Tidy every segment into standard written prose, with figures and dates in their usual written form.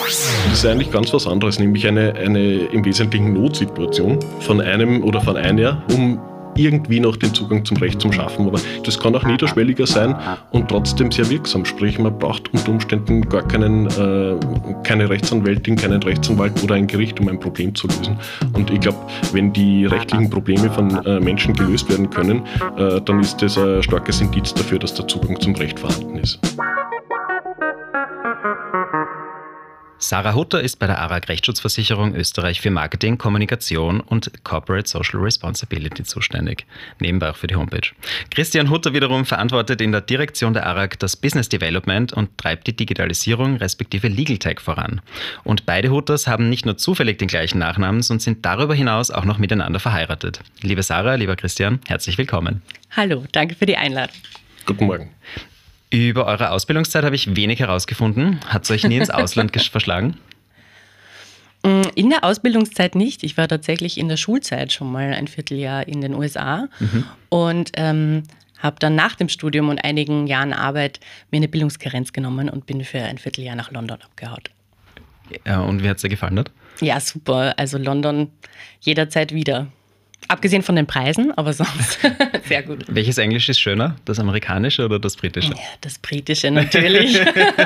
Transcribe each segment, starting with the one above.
Das ist eigentlich ganz was anderes, nämlich eine im Wesentlichen Notsituation von einem oder von einer, um irgendwie noch den Zugang zum Recht zu schaffen. Aber das kann auch niederschwelliger sein und trotzdem sehr wirksam. Sprich, man braucht unter Umständen gar keine Rechtsanwältin, keinen Rechtsanwalt oder ein Gericht, um ein Problem zu lösen. Und ich glaube, wenn die rechtlichen Probleme von Menschen gelöst werden können, dann ist das ein starkes Indiz dafür, dass der Zugang zum Recht vorhanden ist. Sarah Hutter ist bei der ARAG Rechtsschutzversicherung Österreich für Marketing, Kommunikation und Corporate Social Responsibility zuständig. Nebenbei auch für die Homepage. Christian Hutter wiederum verantwortet in der Direktion der ARAG das Business Development und treibt die Digitalisierung respektive Legal Tech voran. Und beide Hutters haben nicht nur zufällig den gleichen Nachnamen, sondern sind darüber hinaus auch noch miteinander verheiratet. Liebe Sarah, lieber Christian, herzlich willkommen. Hallo, danke für die Einladung. Guten Morgen. Über eure Ausbildungszeit habe ich wenig herausgefunden. Hat es euch nie ins Ausland verschlagen? In der Ausbildungszeit nicht. Ich war tatsächlich in der Schulzeit schon mal ein Vierteljahr in den USA und habe dann nach dem Studium und einigen Jahren Arbeit mir eine Bildungskarenz genommen und bin für ein Vierteljahr nach London abgehaut. Ja, und wie hat es dir gefallen dort? Ja, super. Also London jederzeit wieder. Abgesehen von den Preisen, aber sonst sehr gut. Welches Englisch ist schöner? Das amerikanische oder das britische? Ja, das britische natürlich.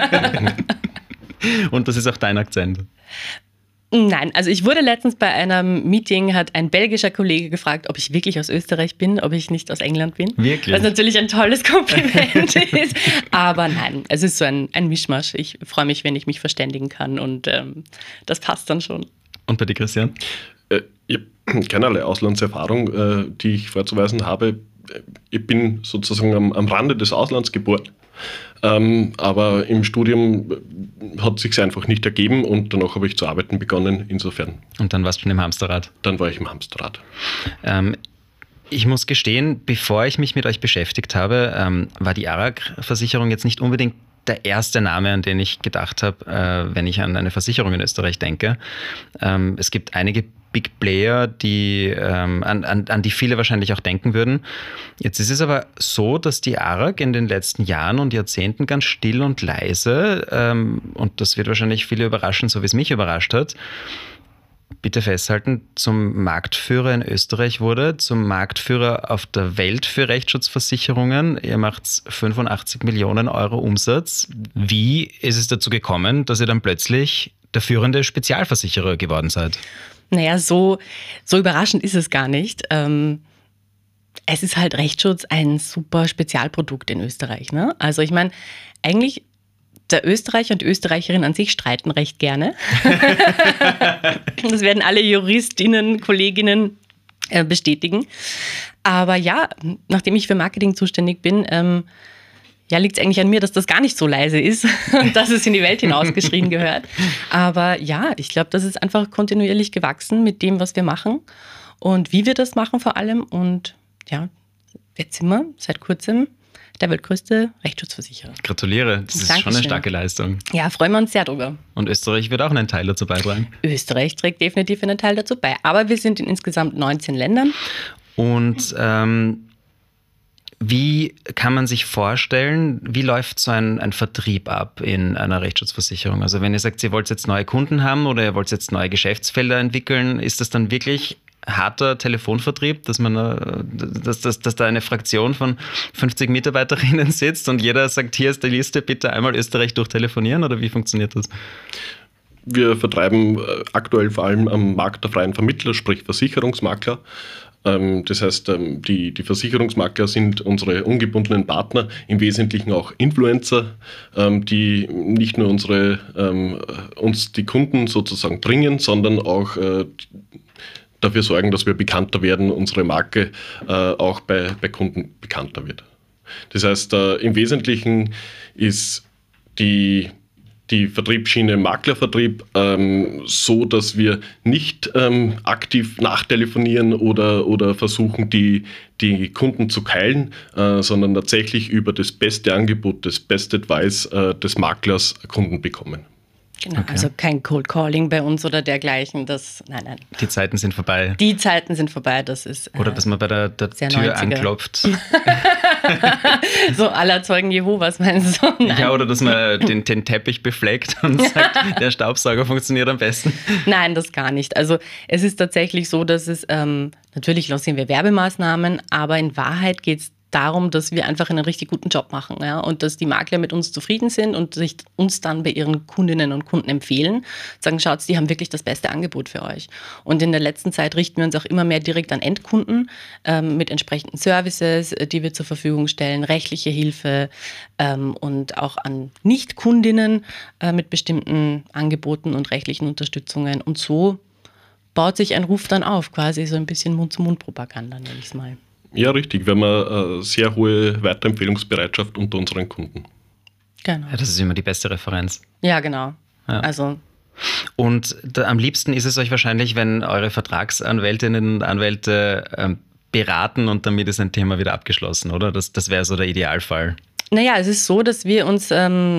Und das ist auch dein Akzent? Nein, also ich wurde letztens bei einem Meeting, hat ein belgischer Kollege gefragt, ob ich wirklich aus Österreich bin, ob ich nicht aus England bin. Wirklich? Was natürlich ein tolles Kompliment ist. Aber nein, es ist so ein Mischmasch. Ich freue mich, wenn ich mich verständigen kann und das passt dann schon. Und bei dir, Christian? Ich habe keinerlei Auslandserfahrung, die ich vorzuweisen habe. Ich bin sozusagen am Rande des Auslands geboren, aber im Studium hat es sich einfach nicht ergeben und danach habe ich zu arbeiten begonnen, insofern. Und dann warst du schon im Hamsterrad? Dann war ich im Hamsterrad. Ich muss gestehen, bevor ich mich mit euch beschäftigt habe, war die ARAG-Versicherung jetzt nicht unbedingt der erste Name, an den ich gedacht habe, wenn ich an eine Versicherung in Österreich denke. Es gibt einige Big Player, an die viele wahrscheinlich auch denken würden. Jetzt ist es aber so, dass die ARAG in den letzten Jahren und Jahrzehnten ganz still und leise, und das wird wahrscheinlich viele überraschen, so wie es mich überrascht hat, bitte festhalten, zum Marktführer in Österreich wurde, zum Marktführer auf der Welt für Rechtsschutzversicherungen. Ihr macht 85 Millionen Euro Umsatz. Wie ist es dazu gekommen, dass ihr dann plötzlich der führende Spezialversicherer geworden seid? Naja, so überraschend ist es gar nicht. Es ist halt Rechtsschutz ein super Spezialprodukt in Österreich. Ne? Also ich meine, eigentlich der Österreicher und die Österreicherin an sich streiten recht gerne. Das werden alle Juristinnen, Kolleginnen bestätigen. Aber ja, nachdem ich für Marketing zuständig bin, liegt es eigentlich an mir, dass das gar nicht so leise ist und dass es in die Welt hinausgeschrien gehört. Aber ja, ich glaube, das ist einfach kontinuierlich gewachsen mit dem, was wir machen und wie wir das machen vor allem. Und ja, jetzt sind wir seit kurzem der weltgrößte Rechtsschutzversicherer. Gratuliere, das ist schon eine starke Leistung. Ja, freuen wir uns sehr drüber. Und Österreich wird auch einen Teil dazu beitragen? Österreich trägt definitiv einen Teil dazu bei. Aber wir sind in insgesamt 19 Ländern. Und wie kann man sich vorstellen, wie läuft so ein Vertrieb ab in einer Rechtsschutzversicherung? Also wenn ihr sagt, ihr wollt jetzt neue Kunden haben oder ihr wollt jetzt neue Geschäftsfelder entwickeln, ist das dann wirklich harter Telefonvertrieb, dass da eine Fraktion von 50 Mitarbeiterinnen sitzt und jeder sagt, hier ist die Liste, bitte einmal Österreich durchtelefonieren, oder wie funktioniert das? Wir vertreiben aktuell vor allem am Markt der freien Vermittler, sprich Versicherungsmakler. Das heißt, die Versicherungsmakler sind unsere ungebundenen Partner, im Wesentlichen auch Influencer, die nicht nur uns die Kunden sozusagen bringen, sondern auch dafür sorgen, dass wir bekannter werden, unsere Marke auch bei Kunden bekannter wird. Das heißt, im Wesentlichen ist die Vertriebsschiene Maklervertrieb so, dass wir nicht aktiv nachtelefonieren oder versuchen, die Kunden zu keilen, sondern tatsächlich über das beste Angebot, das beste Advice des Maklers Kunden bekommen. Genau, Okay. also kein Cold Calling bei uns oder dergleichen. Nein. Die Zeiten sind vorbei. Die Zeiten sind vorbei, das ist. Oder dass man bei der sehr Tür 90er. anklopft. So aller Zeugen Jehovas, meinst du? Nein. Ja, oder dass man den Teppich befleckt und sagt, der Staubsauger funktioniert am besten. Nein, das gar nicht. Also es ist tatsächlich so, dass es, natürlich lancieren wir Werbemaßnahmen, aber in Wahrheit geht es darum, dass wir einfach einen richtig guten Job machen, ja, und dass die Makler mit uns zufrieden sind und sich uns dann bei ihren Kundinnen und Kunden empfehlen, sagen, schaut, die haben wirklich das beste Angebot für euch. Und in der letzten Zeit richten wir uns auch immer mehr direkt an Endkunden mit entsprechenden Services, die wir zur Verfügung stellen, rechtliche Hilfe und auch an Nicht-Kundinnen mit bestimmten Angeboten und rechtlichen Unterstützungen. Und so baut sich ein Ruf dann auf, quasi so ein bisschen Mund-zu-Mund-Propaganda, nenne ich es mal. Ja, richtig. Wir haben eine sehr hohe Weiterempfehlungsbereitschaft unter unseren Kunden. Genau. Ja, das ist immer die beste Referenz. Ja, genau. Ja. Also Und am liebsten ist es euch wahrscheinlich, wenn eure Vertragsanwältinnen und Anwälte beraten und damit ist ein Thema wieder abgeschlossen, oder? Das wäre so der Idealfall. naja, es ist so, dass wir uns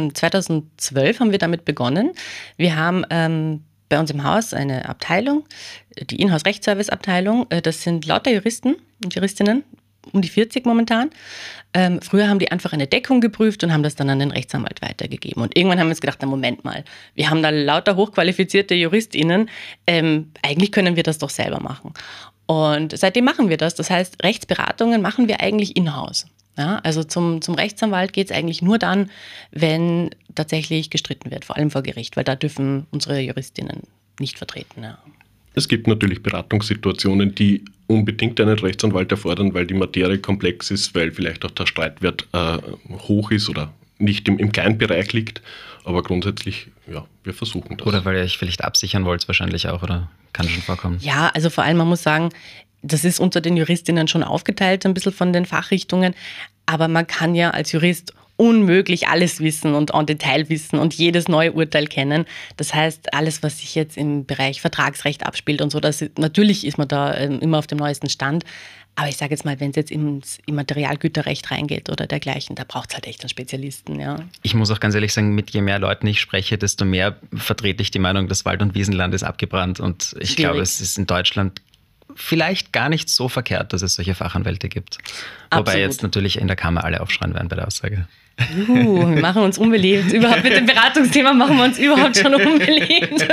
2012 haben wir damit begonnen. Wir haben bei uns im Haus eine Abteilung, die Inhouse-Rechtsservice-Abteilung. Das sind lauter Juristen und Juristinnen, um die 40 momentan. Früher haben die einfach eine Deckung geprüft und haben das dann an den Rechtsanwalt weitergegeben. Und irgendwann haben wir uns gedacht, na Moment mal, wir haben da lauter hochqualifizierte JuristInnen, eigentlich können wir das doch selber machen. Und seitdem machen wir das. Das heißt, Rechtsberatungen machen wir eigentlich in-house. Ja, also zum Rechtsanwalt geht es eigentlich nur dann, wenn tatsächlich gestritten wird, vor allem vor Gericht, weil da dürfen unsere Juristinnen nicht vertreten. Ja. Es gibt natürlich Beratungssituationen, die unbedingt einen Rechtsanwalt erfordern, weil die Materie komplex ist, weil vielleicht auch der Streitwert hoch ist oder nicht im kleinen Bereich liegt. Aber grundsätzlich, ja, wir versuchen das. Oder weil ihr euch vielleicht absichern wollt, wahrscheinlich auch, oder kann schon vorkommen. Ja, also vor allem, man muss sagen, das ist unter den Juristinnen schon aufgeteilt, ein bisschen von den Fachrichtungen. Aber man kann ja als Jurist unmöglich alles wissen und en Detail wissen und jedes neue Urteil kennen. Das heißt, alles, was sich jetzt im Bereich Vertragsrecht abspielt und so, natürlich ist man da immer auf dem neuesten Stand. Aber ich sage jetzt mal, wenn es jetzt im Materialgüterrecht reingeht oder dergleichen, da braucht es halt echt einen Spezialisten. Ja. Ich muss auch ganz ehrlich sagen, mit je mehr Leuten ich spreche, desto mehr vertrete ich die Meinung, das Wald- und Wiesenland ist abgebrannt. Und ich glaube, es ist in Deutschland vielleicht gar nicht so verkehrt, dass es solche Fachanwälte gibt. Absolut. Wobei jetzt natürlich in der Kammer alle aufschreien werden bei der Aussage. Wir machen uns unbeliebt. Überhaupt mit dem Beratungsthema machen wir uns überhaupt schon unbeliebt.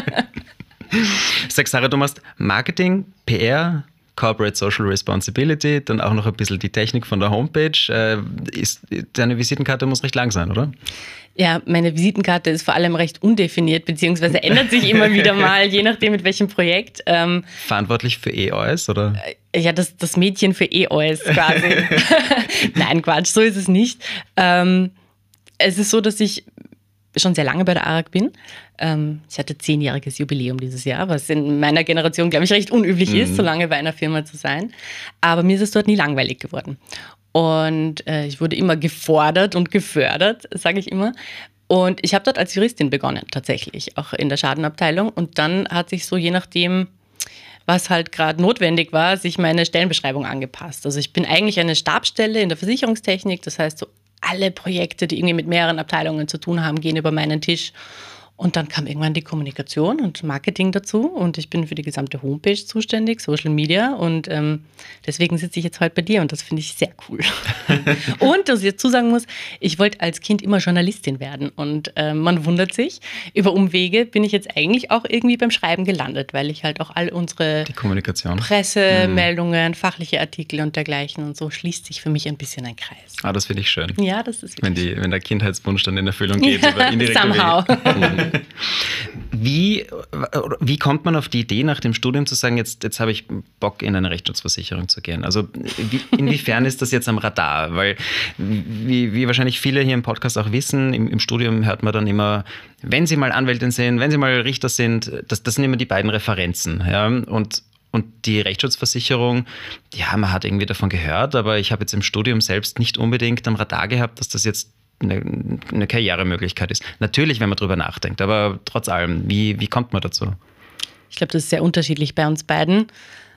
Sag Sarah, du machst Marketing, PR, Corporate Social Responsibility, dann auch noch ein bisschen die Technik von der Homepage. Deine Visitenkarte muss recht lang sein, oder? Ja, meine Visitenkarte ist vor allem recht undefiniert, beziehungsweise ändert sich immer wieder mal, je nachdem mit welchem Projekt. Verantwortlich für E-Oils, oder? Ja, das Mädchen für E-Oils quasi. Nein, Quatsch, so ist es nicht. Es ist so, dass ich schon sehr lange bei der ARAG bin. Ich hatte 10-jähriges Jubiläum dieses Jahr, was in meiner Generation, glaube ich, recht unüblich ist, so lange bei einer Firma zu sein. Aber mir ist es dort nie langweilig geworden. Und ich wurde immer gefordert und gefördert, sage ich immer. Und ich habe dort als Juristin begonnen, tatsächlich, auch in der Schadenabteilung. Und dann hat sich so, je nachdem, was halt gerade notwendig war, sich meine Stellenbeschreibung angepasst. Also ich bin eigentlich eine Stabsstelle in der Versicherungstechnik. Das heißt, so alle Projekte, die irgendwie mit mehreren Abteilungen zu tun haben, gehen über meinen Tisch. Und dann kam irgendwann die Kommunikation und Marketing dazu und ich bin für die gesamte Homepage zuständig, Social Media und deswegen sitze ich jetzt heute bei dir und das finde ich sehr cool. Und, was ich dazu sagen muss, ich wollte als Kind immer Journalistin werden und man wundert sich, über Umwege bin ich jetzt eigentlich auch irgendwie beim Schreiben gelandet, weil ich halt auch all unsere die Kommunikation. Pressemeldungen, fachliche Artikel und dergleichen und so schließt sich für mich ein bisschen ein Kreis. Ah, das finde ich schön. Ja, das ist wirklich wenn der Kindheitswunsch dann in Erfüllung geht. ja, über indirekte somehow. Wege. Wie kommt man auf die Idee, nach dem Studium zu sagen, jetzt habe ich Bock, in eine Rechtsschutzversicherung zu gehen? Also inwiefern ist das jetzt am Radar? Weil, wie wahrscheinlich viele hier im Podcast auch wissen, im Studium hört man dann immer, wenn Sie mal Anwältin sind, wenn Sie mal Richter sind, das sind immer die beiden Referenzen. Ja? Und die Rechtsschutzversicherung, ja, man hat irgendwie davon gehört, aber ich habe jetzt im Studium selbst nicht unbedingt am Radar gehabt, dass das jetzt eine Karrieremöglichkeit ist. Natürlich, wenn man drüber nachdenkt, aber trotz allem, wie kommt man dazu? Ich glaube, das ist sehr unterschiedlich bei uns beiden.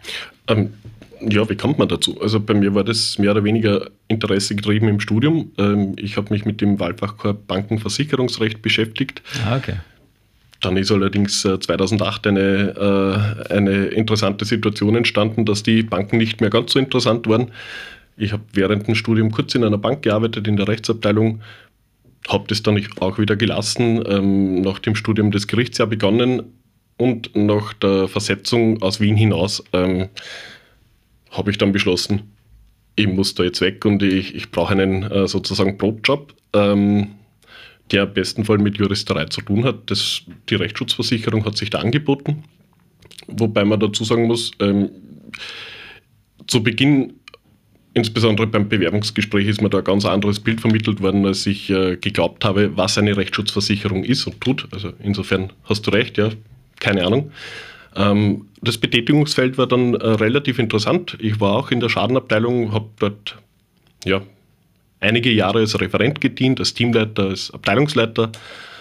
Ja, wie kommt man dazu? Also bei mir war das mehr oder weniger Interesse getrieben im Studium. Ich habe mich mit dem Wahlfachkorps Bankenversicherungsrecht beschäftigt. Ah, okay. Dann ist allerdings 2008 eine interessante Situation entstanden, dass die Banken nicht mehr ganz so interessant waren. Ich habe während dem Studium kurz in einer Bank gearbeitet, in der Rechtsabteilung, habe das dann auch wieder gelassen, nach dem Studium das Gerichtsjahr begonnen und nach der Versetzung aus Wien hinaus habe ich dann beschlossen, ich muss da jetzt weg und ich brauche einen sozusagen Brotjob, der im besten Fall mit Juristerei zu tun hat. Die Rechtsschutzversicherung hat sich da angeboten, wobei man dazu sagen muss, zu Beginn, insbesondere beim Bewerbungsgespräch, ist mir da ein ganz anderes Bild vermittelt worden, als ich geglaubt habe, was eine Rechtsschutzversicherung ist und tut. Also insofern hast du recht, ja, keine Ahnung. Das Betätigungsfeld war dann relativ interessant. Ich war auch in der Schadenabteilung, habe dort einige Jahre als Referent gedient, als Teamleiter, als Abteilungsleiter.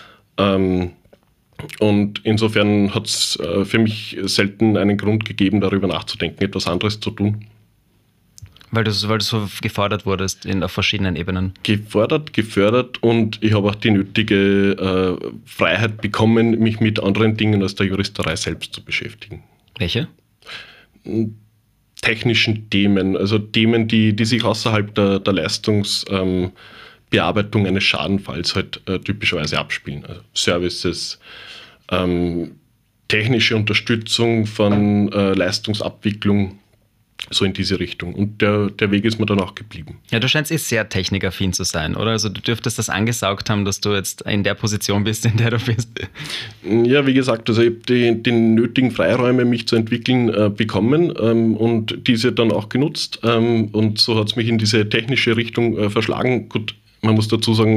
Und insofern hat es für mich selten einen Grund gegeben, darüber nachzudenken, etwas anderes zu tun. Weil du so gefordert wurdest auf verschiedenen Ebenen. Gefordert, gefördert und ich habe auch die nötige Freiheit bekommen, mich mit anderen Dingen als der Juristerei selbst zu beschäftigen. Welche? Technischen Themen, also Themen, die sich außerhalb der Leistungsbearbeitung eines Schadenfalls halt typischerweise abspielen. Also Services, technische Unterstützung von Leistungsabwicklung, so in diese Richtung. Und der Weg ist mir dann auch geblieben. Ja, du scheinst sehr technikaffin zu sein, oder? Also du dürftest das angesaugt haben, dass du jetzt in der Position bist, in der du bist. Ja, wie gesagt, also ich habe die nötigen Freiräume, mich zu entwickeln, bekommen und diese dann auch genutzt. Und so hat es mich in diese technische Richtung verschlagen. Gut, man muss dazu sagen,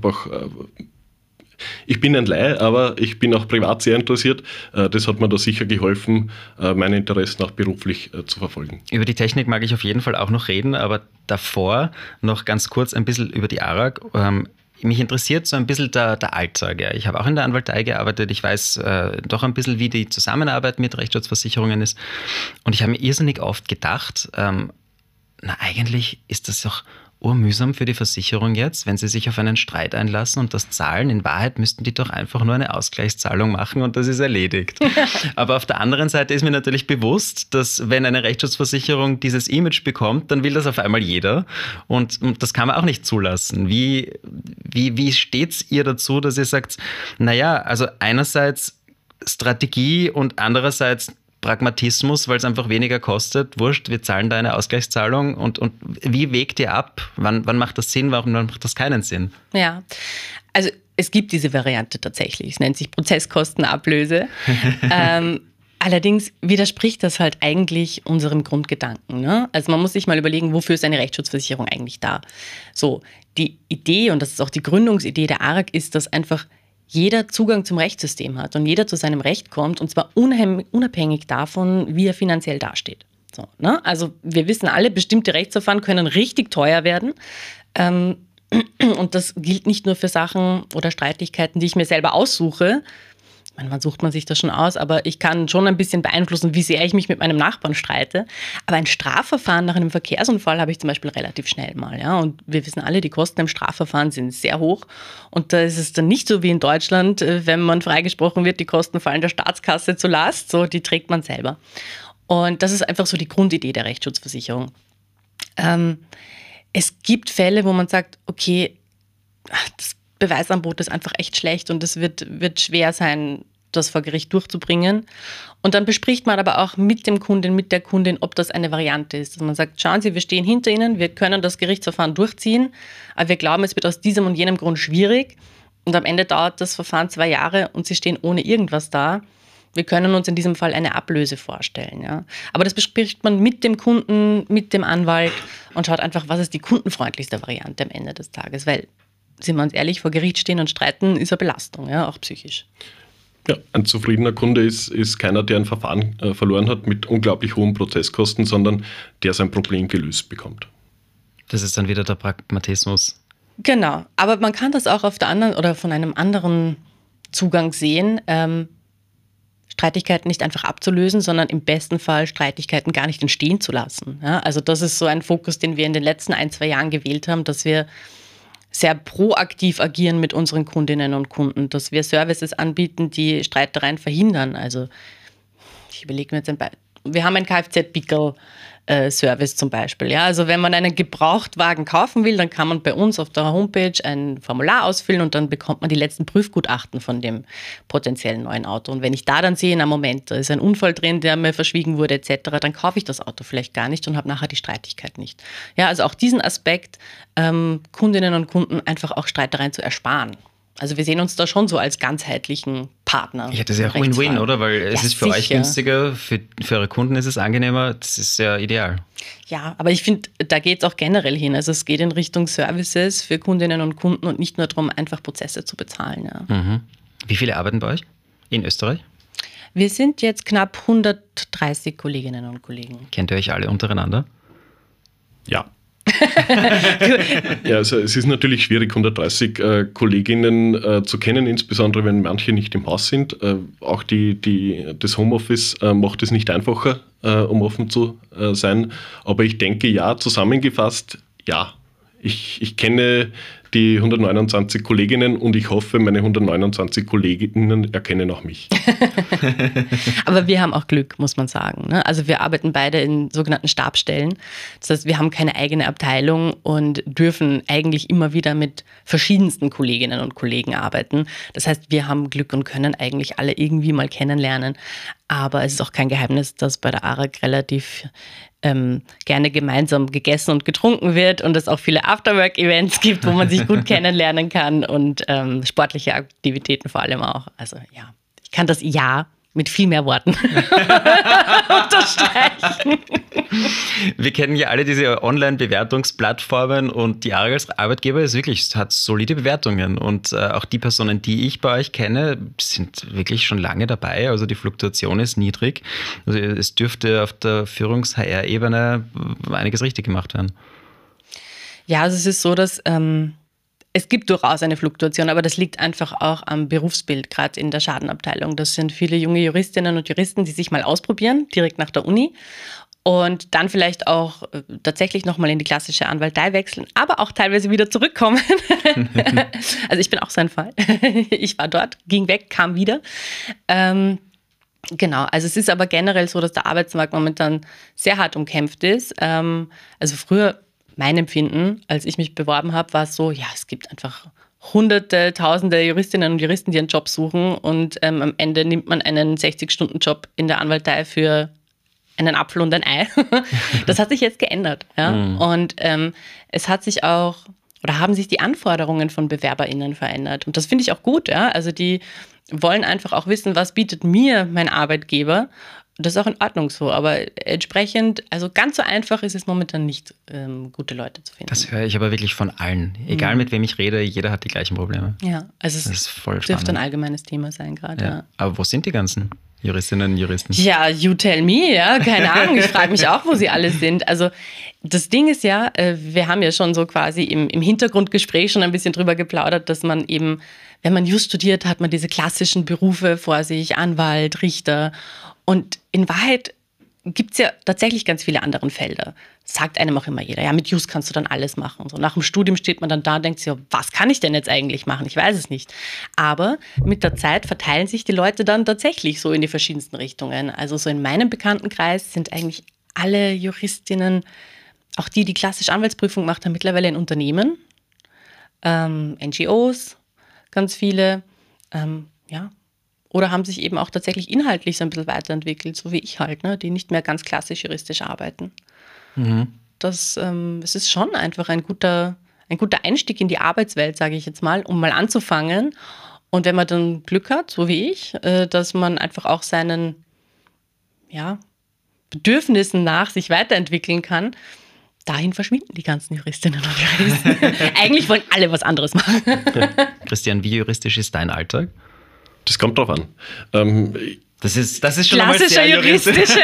ich bin ein Laie, aber ich bin auch privat sehr interessiert. Das hat mir da sicher geholfen, meine Interessen auch beruflich zu verfolgen. Über die Technik mag ich auf jeden Fall auch noch reden, aber davor noch ganz kurz ein bisschen über die ARAG. Mich interessiert so ein bisschen der Alltag. Ja. Ich habe auch in der Anwaltei gearbeitet. Ich weiß doch ein bisschen, wie die Zusammenarbeit mit Rechtsschutzversicherungen ist. Und ich habe mir irrsinnig oft gedacht, eigentlich ist das doch urmühsam für die Versicherung jetzt, wenn sie sich auf einen Streit einlassen und das zahlen. In Wahrheit müssten die doch einfach nur eine Ausgleichszahlung machen und das ist erledigt. Aber auf der anderen Seite ist mir natürlich bewusst, dass wenn eine Rechtsschutzversicherung dieses Image bekommt, dann will das auf einmal jeder und das kann man auch nicht zulassen. Wie steht's ihr dazu, dass ihr sagt, naja, also einerseits Strategie und andererseits Pragmatismus, weil es einfach weniger kostet, wurscht, wir zahlen da eine Ausgleichszahlung und wie wägt ihr ab? Wann macht das Sinn, wann macht das keinen Sinn? Ja, also es gibt diese Variante tatsächlich, es nennt sich Prozesskostenablöse. Allerdings widerspricht das halt eigentlich unserem Grundgedanken. Ne? Also man muss sich mal überlegen, wofür ist eine Rechtsschutzversicherung eigentlich da? So, die Idee, und das ist auch die Gründungsidee der ARAG, ist, dass einfach jeder Zugang zum Rechtssystem hat und jeder zu seinem Recht kommt und zwar unabhängig davon, wie er finanziell dasteht. So, ne? Also wir wissen alle, bestimmte Rechtsverfahren können richtig teuer werden und das gilt nicht nur für Sachen oder Streitigkeiten, die ich mir selber aussuche. Ich meine, wann sucht man sich das schon aus, aber ich kann schon ein bisschen beeinflussen, wie sehr ich mich mit meinem Nachbarn streite. Aber ein Strafverfahren nach einem Verkehrsunfall habe ich zum Beispiel relativ schnell mal. Ja? Und wir wissen alle, die Kosten im Strafverfahren sind sehr hoch. Und da ist es dann nicht so wie in Deutschland, wenn man freigesprochen wird, die Kosten fallen der Staatskasse zur Last. So, die trägt man selber. Und das ist einfach so die Grundidee der Rechtsschutzversicherung. Es gibt Fälle, wo man sagt, okay, das Beweisangebot ist einfach echt schlecht und es wird schwer sein, das vor Gericht durchzubringen. Und dann bespricht man aber auch mit dem Kunden, mit der Kundin, ob das eine Variante ist. Also man sagt, schauen Sie, wir stehen hinter Ihnen, wir können das Gerichtsverfahren durchziehen, aber wir glauben, es wird aus diesem und jenem Grund schwierig und am Ende dauert das Verfahren 2 Jahre und Sie stehen ohne irgendwas da. Wir können uns in diesem Fall eine Ablöse vorstellen. Ja. Aber das bespricht man mit dem Kunden, mit dem Anwalt und schaut einfach, was ist die kundenfreundlichste Variante am Ende des Tages, weil sind wir uns ehrlich, vor Gericht stehen und streiten ist eine Belastung, ja, auch psychisch. Ja, ein zufriedener Kunde ist keiner, der ein Verfahren verloren hat mit unglaublich hohen Prozesskosten, sondern der sein Problem gelöst bekommt. Das ist dann wieder der Pragmatismus. Genau, aber man kann das auch auf der anderen oder von einem anderen Zugang sehen, Streitigkeiten nicht einfach abzulösen, sondern im besten Fall Streitigkeiten gar nicht entstehen zu lassen. Ja, also das ist so ein Fokus, den wir in den letzten 1-2 Jahren gewählt haben, dass wir sehr proaktiv agieren mit unseren Kundinnen und Kunden, dass wir Services anbieten, die Streitereien verhindern. Also ich überlege mir jetzt wir haben ein Kfz-Pickel-Service zum Beispiel. Ja? Also wenn man einen Gebrauchtwagen kaufen will, dann kann man bei uns auf der Homepage ein Formular ausfüllen und dann bekommt man die letzten Prüfgutachten von dem potenziellen neuen Auto. Und wenn ich da dann sehe, na Moment, da ist ein Unfall drin, der mir verschwiegen wurde etc., dann kaufe ich das Auto vielleicht gar nicht und habe nachher die Streitigkeit nicht. Ja, also auch diesen Aspekt, Kundinnen und Kunden einfach auch Streitereien zu ersparen. Also wir sehen uns da schon so als ganzheitlichen Partner. Ja, das ist ja auch Win-Win, oder? Weil es ist für euch günstiger, für eure Kunden ist es angenehmer, das ist ja ideal. Ja, aber ich finde, da geht es auch generell hin. Also es geht in Richtung Services für Kundinnen und Kunden und nicht nur darum, einfach Prozesse zu bezahlen. Ja. Mhm. Wie viele arbeiten bei euch in Österreich? Wir sind jetzt knapp 130 Kolleginnen und Kollegen. Kennt ihr euch alle untereinander? Ja. Ja, also es ist natürlich schwierig, 130 Kolleginnen zu kennen, insbesondere wenn manche nicht im Haus sind. Auch das Homeoffice macht es nicht einfacher, um offen zu sein. Aber ich denke, ja, zusammengefasst, ja. Ich kenne die 129 Kolleginnen und ich hoffe, meine 129 Kolleginnen erkennen auch mich. Aber wir haben auch Glück, muss man sagen. Ne? Also wir arbeiten beide in sogenannten Stabsstellen. Das heißt, wir haben keine eigene Abteilung und dürfen eigentlich immer wieder mit verschiedensten Kolleginnen und Kollegen arbeiten. Das heißt, wir haben Glück und können eigentlich alle irgendwie mal kennenlernen. Aber es ist auch kein Geheimnis, dass bei der ARAG relativ gerne gemeinsam gegessen und getrunken wird und es auch viele Afterwork-Events gibt, wo man sich gut kennenlernen kann und sportliche Aktivitäten vor allem auch. Also ja, ich kann das Ja mit viel mehr Worten unterstreichen. Wir kennen ja alle diese Online-Bewertungsplattformen und die ARAG als Arbeitgeber ist wirklich, hat solide Bewertungen und auch die Personen, die ich bei euch kenne, sind wirklich schon lange dabei, also die Fluktuation ist niedrig. Also es dürfte auf der Führungs-HR-Ebene einiges richtig gemacht werden. Ja, also es ist so, dass es gibt durchaus eine Fluktuation, aber das liegt einfach auch am Berufsbild, gerade in der Schadenabteilung. Das sind viele junge Juristinnen und Juristen, die sich mal ausprobieren, direkt nach der Uni und dann vielleicht auch tatsächlich nochmal in die klassische Anwaltei wechseln, aber auch teilweise wieder zurückkommen. Also ich bin auch so ein Fall. Ich war dort, ging weg, kam wieder. Genau, also es ist aber generell so, dass der Arbeitsmarkt momentan sehr hart umkämpft ist. Also früher, mein Empfinden, als ich mich beworben habe, war es so, ja, es gibt einfach Hunderte, Tausende Juristinnen und Juristen, die einen Job suchen und am Ende nimmt man einen 60-Stunden-Job in der Anwaltei für einen Apfel und ein Ei. Das hat sich jetzt geändert. Ja? Und es hat sich auch, oder haben sich die Anforderungen von BewerberInnen verändert. Und das finde ich auch gut. Ja? Also die wollen einfach auch wissen, was bietet mir mein Arbeitgeber. Das ist auch in Ordnung so, aber entsprechend, also ganz so einfach ist es momentan nicht, gute Leute zu finden. Das höre ich aber wirklich von allen. Egal mit wem ich rede, jeder hat die gleichen Probleme. Ja, also es ist voll dürfte ein allgemeines Thema sein gerade. Ja. Aber wo sind die ganzen Juristinnen und Juristen? Ja, you tell me, ja, keine Ahnung. Ich frage mich auch, wo sie alle sind. Also das Ding ist ja, wir haben ja schon so quasi im Hintergrundgespräch schon ein bisschen drüber geplaudert, dass man eben, wenn man Jus studiert, hat man diese klassischen Berufe vor sich, Anwalt, Richter. Und in Wahrheit gibt es ja tatsächlich ganz viele andere Felder. Das sagt einem auch immer jeder. Ja, mit Jus kannst du dann alles machen. So, nach dem Studium steht man dann da und denkt sich, was kann ich denn jetzt eigentlich machen? Ich weiß es nicht. Aber mit der Zeit verteilen sich die Leute dann tatsächlich so in die verschiedensten Richtungen. Also so in meinem Bekanntenkreis sind eigentlich alle Juristinnen, auch die klassisch Anwaltsprüfung gemacht haben, mittlerweile in Unternehmen, NGOs, ganz viele, ja. Oder haben sich eben auch tatsächlich inhaltlich so ein bisschen weiterentwickelt, so wie ich halt, ne, die nicht mehr ganz klassisch juristisch arbeiten. Es ist schon einfach ein guter Einstieg in die Arbeitswelt, sage ich jetzt mal, um mal anzufangen. Und wenn man dann Glück hat, so wie ich, dass man einfach auch seinen Bedürfnissen nach sich weiterentwickeln kann, dahin verschwinden die ganzen Juristinnen und Juristen. Eigentlich wollen alle was anderes machen. Christian, wie juristisch ist dein Alltag? Das kommt drauf an. Das ist schon klassischer einmal sehr juristisch.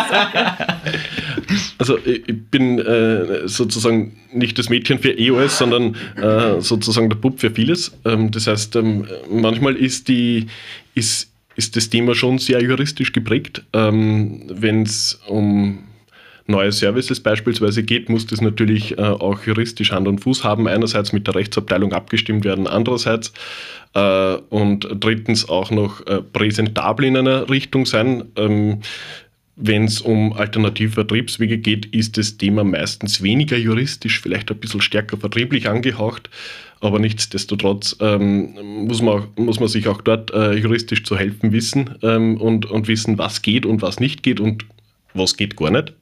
Also ich bin sozusagen nicht das Mädchen für EOS, sondern sozusagen der Bub für vieles. Das heißt, manchmal ist das Thema schon sehr juristisch geprägt, wenn es um neue Services beispielsweise geht, muss das natürlich auch juristisch Hand und Fuß haben. Einerseits mit der Rechtsabteilung abgestimmt werden, andererseits und drittens auch noch präsentabel in einer Richtung sein. Wenn es um alternative Vertriebswege geht, ist das Thema meistens weniger juristisch, vielleicht ein bisschen stärker vertrieblich angehaucht, aber nichtsdestotrotz muss man sich auch dort juristisch zu helfen wissen und wissen, was geht und was nicht geht und was geht gar nicht.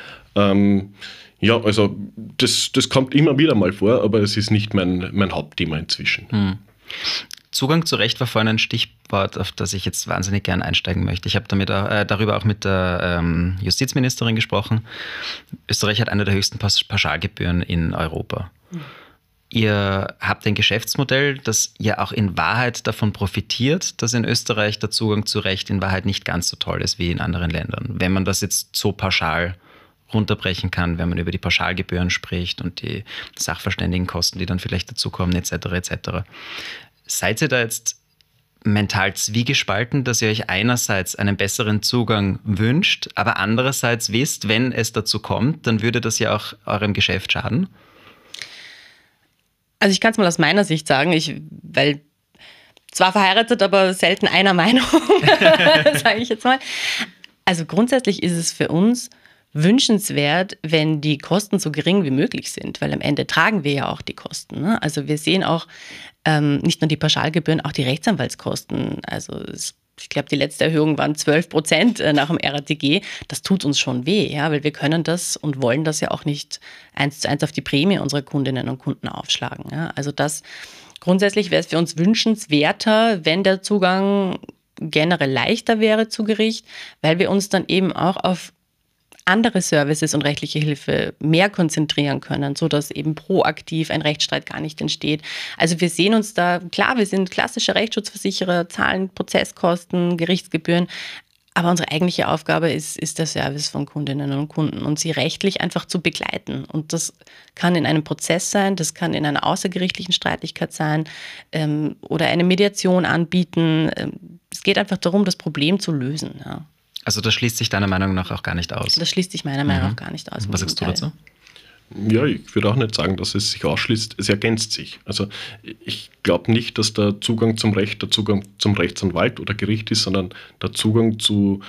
Ja, also das kommt immer wieder mal vor, aber es ist nicht mein Hauptthema inzwischen. Zugang zu Recht war vorhin ein Stichwort, auf das ich jetzt wahnsinnig gern einsteigen möchte. Ich habe darüber auch mit der Justizministerin gesprochen. Österreich hat eine der höchsten Pauschalgebühren in Europa. Ihr habt ein Geschäftsmodell, das ja auch in Wahrheit davon profitiert, dass in Österreich der Zugang zu Recht in Wahrheit nicht ganz so toll ist wie in anderen Ländern. Wenn man das jetzt so pauschal runterbrechen kann, wenn man über die Pauschalgebühren spricht und die Sachverständigenkosten, die dann vielleicht dazukommen, etc. etc. Seid ihr da jetzt mental zwiegespalten, dass ihr euch einerseits einen besseren Zugang wünscht, aber andererseits wisst, wenn es dazu kommt, dann würde das ja auch eurem Geschäft schaden? Also ich kann es mal aus meiner Sicht sagen, weil zwar verheiratet, aber selten einer Meinung, sage ich jetzt mal. Also grundsätzlich ist es für uns wünschenswert, wenn die Kosten so gering wie möglich sind, weil am Ende tragen wir ja auch die Kosten. Ne? Also wir sehen auch nicht nur die Pauschalgebühren, auch die Rechtsanwaltskosten. Also ich glaube, die letzte Erhöhung waren 12% nach dem RATG. Das tut uns schon weh, ja, weil wir können das und wollen das ja auch nicht 1:1 auf die Prämie unserer Kundinnen und Kunden aufschlagen. Ja? Also das grundsätzlich wäre es für uns wünschenswerter, wenn der Zugang generell leichter wäre zu Gericht, weil wir uns dann eben auch auf andere Services und rechtliche Hilfe mehr konzentrieren können, sodass eben proaktiv ein Rechtsstreit gar nicht entsteht. Also wir sehen uns da, klar, wir sind klassische Rechtsschutzversicherer, zahlen Prozesskosten, Gerichtsgebühren, aber unsere eigentliche Aufgabe ist der Service von Kundinnen und Kunden und sie rechtlich einfach zu begleiten. Und das kann in einem Prozess sein, das kann in einer außergerichtlichen Streitigkeit sein oder eine Mediation anbieten. Es geht einfach darum, das Problem zu lösen, ja. Also das schließt sich deiner Meinung nach auch gar nicht aus? Das schließt sich meiner Meinung nach gar nicht aus. Was sagst du dazu? Ja, ich würde auch nicht sagen, dass es sich ausschließt. Es ergänzt sich. Also ich glaube nicht, dass der Zugang zum Recht der Zugang zum Rechtsanwalt oder Gericht ist, sondern der Zugang zur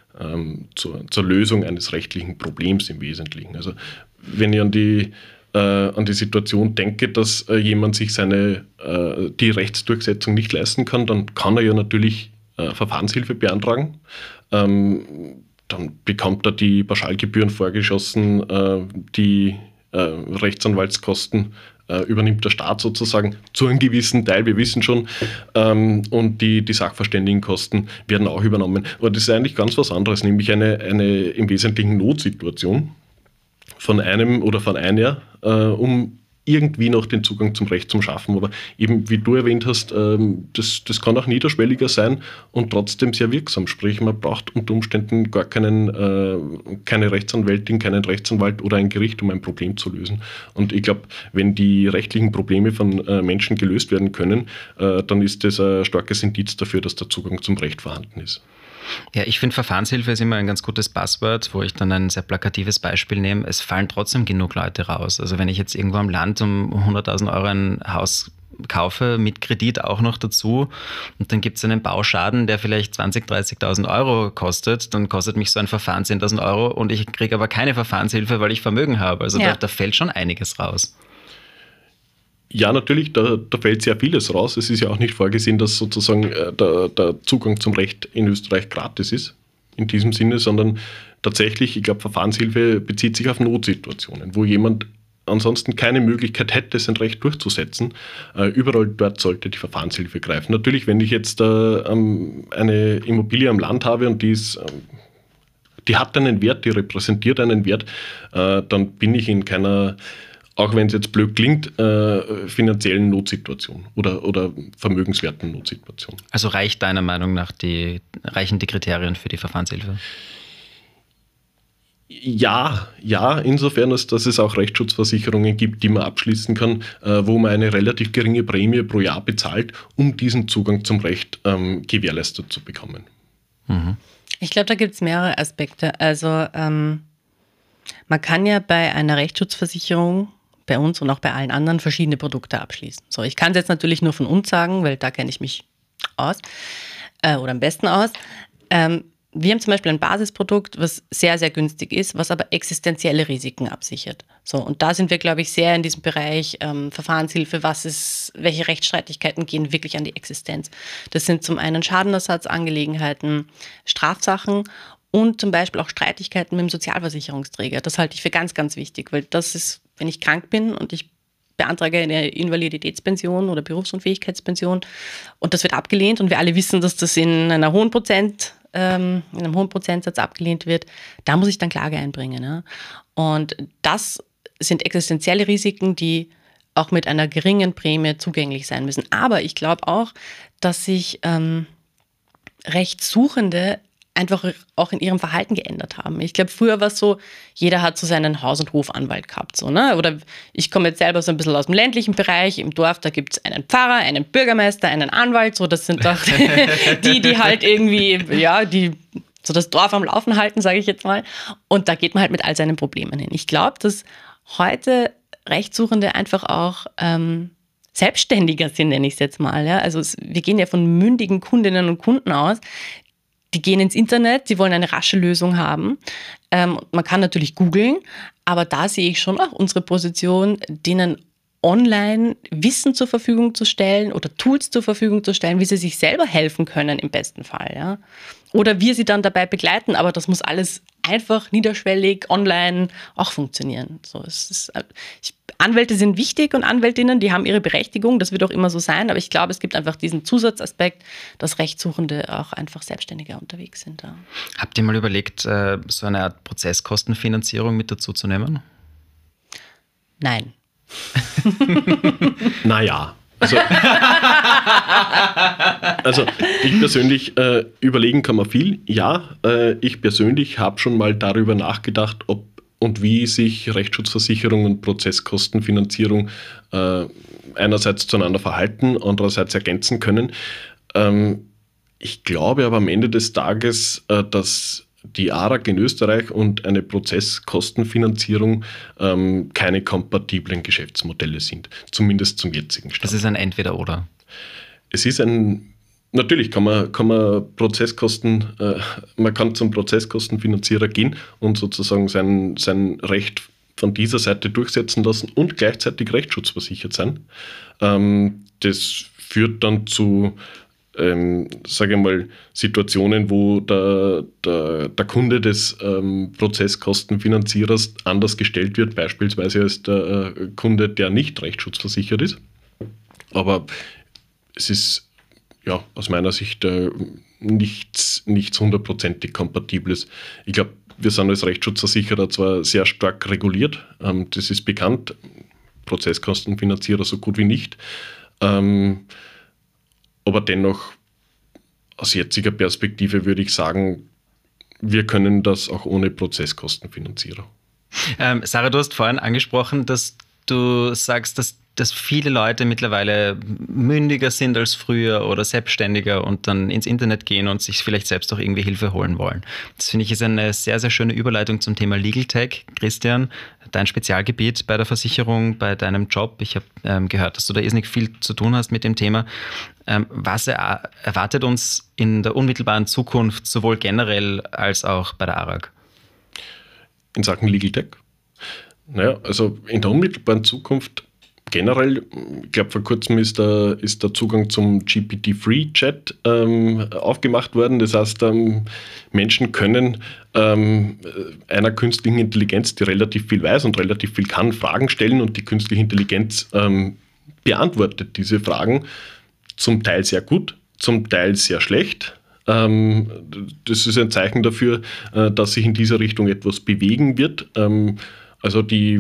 Lösung eines rechtlichen Problems im Wesentlichen. Also wenn ich an die Situation denke, dass jemand sich die Rechtsdurchsetzung nicht leisten kann, dann kann er ja natürlich Verfahrenshilfe beantragen. Dann bekommt er die Pauschalgebühren vorgeschossen, die Rechtsanwaltskosten übernimmt der Staat sozusagen zu einem gewissen Teil, wir wissen schon, und die Sachverständigenkosten werden auch übernommen. Aber das ist eigentlich ganz was anderes, nämlich eine im Wesentlichen Notsituation von einem oder von einer, um irgendwie noch den Zugang zum Recht zu schaffen. Aber eben, wie du erwähnt hast, das kann auch niederschwelliger sein und trotzdem sehr wirksam. Sprich, man braucht unter Umständen gar keine Rechtsanwältin, keinen Rechtsanwalt oder ein Gericht, um ein Problem zu lösen. Und ich glaube, wenn die rechtlichen Probleme von Menschen gelöst werden können, dann ist das ein starkes Indiz dafür, dass der Zugang zum Recht vorhanden ist. Ja, ich finde, Verfahrenshilfe ist immer ein ganz gutes Buzzword, wo ich dann ein sehr plakatives Beispiel nehme. Es fallen trotzdem genug Leute raus. Also wenn ich jetzt irgendwo am Land um 100.000 Euro ein Haus kaufe, mit Kredit auch noch dazu, und dann gibt es einen Bauschaden, der vielleicht 20.000, 30.000 Euro kostet, dann kostet mich so ein Verfahren 10.000 Euro und ich kriege aber keine Verfahrenshilfe, weil ich Vermögen habe. Also ja. Da fällt schon einiges raus. Ja, natürlich, da fällt sehr vieles raus. Es ist ja auch nicht vorgesehen, dass sozusagen der Zugang zum Recht in Österreich gratis ist, in diesem Sinne, sondern tatsächlich, ich glaube, Verfahrenshilfe bezieht sich auf Notsituationen, wo jemand ansonsten keine Möglichkeit hätte, sein Recht durchzusetzen. Überall dort sollte die Verfahrenshilfe greifen. Natürlich, wenn ich jetzt eine Immobilie am Land habe und die hat einen Wert, die repräsentiert einen Wert, dann bin ich in keiner, auch wenn es jetzt blöd klingt, finanziellen Notsituation oder vermögenswerten Notsituation. Also reichen deiner Meinung nach die Kriterien für die Verfahrenshilfe? Ja, insofern, dass es auch Rechtsschutzversicherungen gibt, die man abschließen kann, wo man eine relativ geringe Prämie pro Jahr bezahlt, um diesen Zugang zum Recht gewährleistet zu bekommen. Ich glaube, da gibt es mehrere Aspekte. Also Man kann ja bei einer Rechtsschutzversicherung, bei uns und auch bei allen anderen, verschiedene Produkte abschließen. So, ich kann es jetzt natürlich nur von uns sagen, weil da kenne ich mich aus oder am besten aus. Wir haben zum Beispiel ein Basisprodukt, was sehr, sehr günstig ist, was aber existenzielle Risiken absichert. So, und da sind wir, glaube ich, sehr in diesem Bereich Verfahrenshilfe, welche Rechtsstreitigkeiten gehen wirklich an die Existenz. Das sind zum einen Schadenersatzangelegenheiten, Strafsachen und zum Beispiel auch Streitigkeiten mit dem Sozialversicherungsträger. Das halte ich für ganz, ganz wichtig, weil das ist, wenn ich krank bin und ich beantrage eine Invaliditätspension oder Berufsunfähigkeitspension und das wird abgelehnt und wir alle wissen, dass das in einem hohen Prozentsatz abgelehnt wird, da muss ich dann Klage einbringen. Ja? Und das sind existenzielle Risiken, die auch mit einer geringen Prämie zugänglich sein müssen. Aber ich glaube auch, dass sich Rechtssuchende einfach auch in ihrem Verhalten geändert haben. Ich glaube, früher war es so, jeder hat so seinen Haus- und Hofanwalt gehabt. So, ne? Oder ich komme jetzt selber so ein bisschen aus dem ländlichen Bereich. Im Dorf, da gibt es einen Pfarrer, einen Bürgermeister, einen Anwalt. So, das sind doch die halt irgendwie, ja, die so das Dorf am Laufen halten, sage ich jetzt mal. Und da geht man halt mit all seinen Problemen hin. Ich glaube, dass heute Rechtssuchende einfach auch selbstständiger sind, nenne ich es jetzt mal. Ja? Also wir gehen ja von mündigen Kundinnen und Kunden aus. Die gehen ins Internet, sie wollen eine rasche Lösung haben. Man kann natürlich googeln, aber da sehe ich schon auch unsere Position, denen online Wissen zur Verfügung zu stellen oder Tools zur Verfügung zu stellen, wie sie sich selber helfen können im besten Fall. Ja? Oder wir sie dann dabei begleiten, aber das muss alles einfach, niederschwellig, online auch funktionieren. So, Anwälte sind wichtig und Anwältinnen, die haben ihre Berechtigung, das wird auch immer so sein, aber ich glaube, es gibt einfach diesen Zusatzaspekt, dass Rechtssuchende auch einfach selbstständiger unterwegs sind. Ja. Habt ihr mal überlegt, so eine Art Prozesskostenfinanzierung mit dazu zu nehmen? Nein. Naja. Also ich persönlich, überlegen kann man viel. Ja, ich persönlich habe schon mal darüber nachgedacht, ob und wie sich Rechtsschutzversicherung und Prozesskostenfinanzierung einerseits zueinander verhalten, andererseits ergänzen können. Ich glaube aber am Ende des Tages, dass die ARAG in Österreich und eine Prozesskostenfinanzierung keine kompatiblen Geschäftsmodelle sind, zumindest zum jetzigen Stand. Das ist ein Entweder-Oder. Es ist natürlich kann man zum Prozesskostenfinanzierer gehen und sozusagen sein Recht von dieser Seite durchsetzen lassen und gleichzeitig rechtsschutzversichert sein. Das führt dann zu sage ich mal, Situationen, wo der Kunde des Prozesskostenfinanzierers anders gestellt wird, beispielsweise als der Kunde, der nicht rechtsschutzversichert ist. Aber es ist ja aus meiner Sicht nichts 100%ig Kompatibles. Ich glaube, wir sind als Rechtsschutzversicherer zwar sehr stark reguliert, das ist bekannt, Prozesskostenfinanzierer so gut wie nicht. Aber dennoch, aus jetziger Perspektive würde ich sagen, wir können das auch ohne Prozesskostenfinanzierer. Sarah, du hast vorhin angesprochen, dass du sagst, dass viele Leute mittlerweile mündiger sind als früher oder selbstständiger und dann ins Internet gehen und sich vielleicht selbst auch irgendwie Hilfe holen wollen. Das finde ich ist eine sehr, sehr schöne Überleitung zum Thema Legal Tech. Christian, dein Spezialgebiet bei der Versicherung, bei deinem Job. Ich habe gehört, dass du da irrsinnig viel zu tun hast mit dem Thema. Was erwartet uns in der unmittelbaren Zukunft, sowohl generell als auch bei der ARAG? In Sachen Legal Tech? Naja, also in der unmittelbaren Zukunft generell, ich glaube, vor kurzem ist der Zugang zum GPT-Free-Chat aufgemacht worden. Das heißt, Menschen können einer künstlichen Intelligenz, die relativ viel weiß und relativ viel kann, Fragen stellen und die künstliche Intelligenz beantwortet diese Fragen zum Teil sehr gut, zum Teil sehr schlecht. Das ist ein Zeichen dafür, dass sich in dieser Richtung etwas bewegen wird. Also die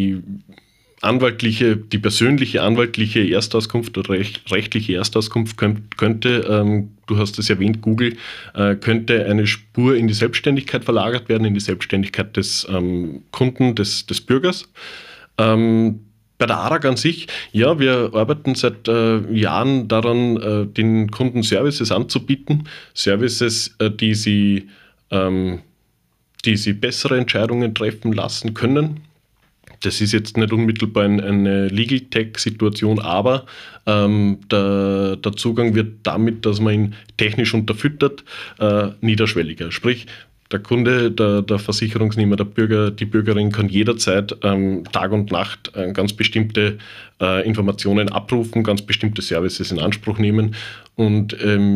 persönliche anwaltliche Erstauskunft oder rechtliche Erstauskunft könnte, du hast es erwähnt, Google, könnte eine Spur in die Selbstständigkeit verlagert werden, in die Selbstständigkeit des Kunden, des Bürgers. Bei der ARAG an sich, ja, wir arbeiten seit Jahren daran, den Kunden Services anzubieten. Services, die sie die sie bessere Entscheidungen treffen lassen können. Das ist jetzt nicht unmittelbar eine Legal Tech-Situation, aber der Zugang wird damit, dass man ihn technisch unterfüttert, niederschwelliger. Sprich, der Kunde, der Versicherungsnehmer, der Bürger, die Bürgerin kann jederzeit Tag und Nacht ganz bestimmte Informationen abrufen, ganz bestimmte Services in Anspruch nehmen. Und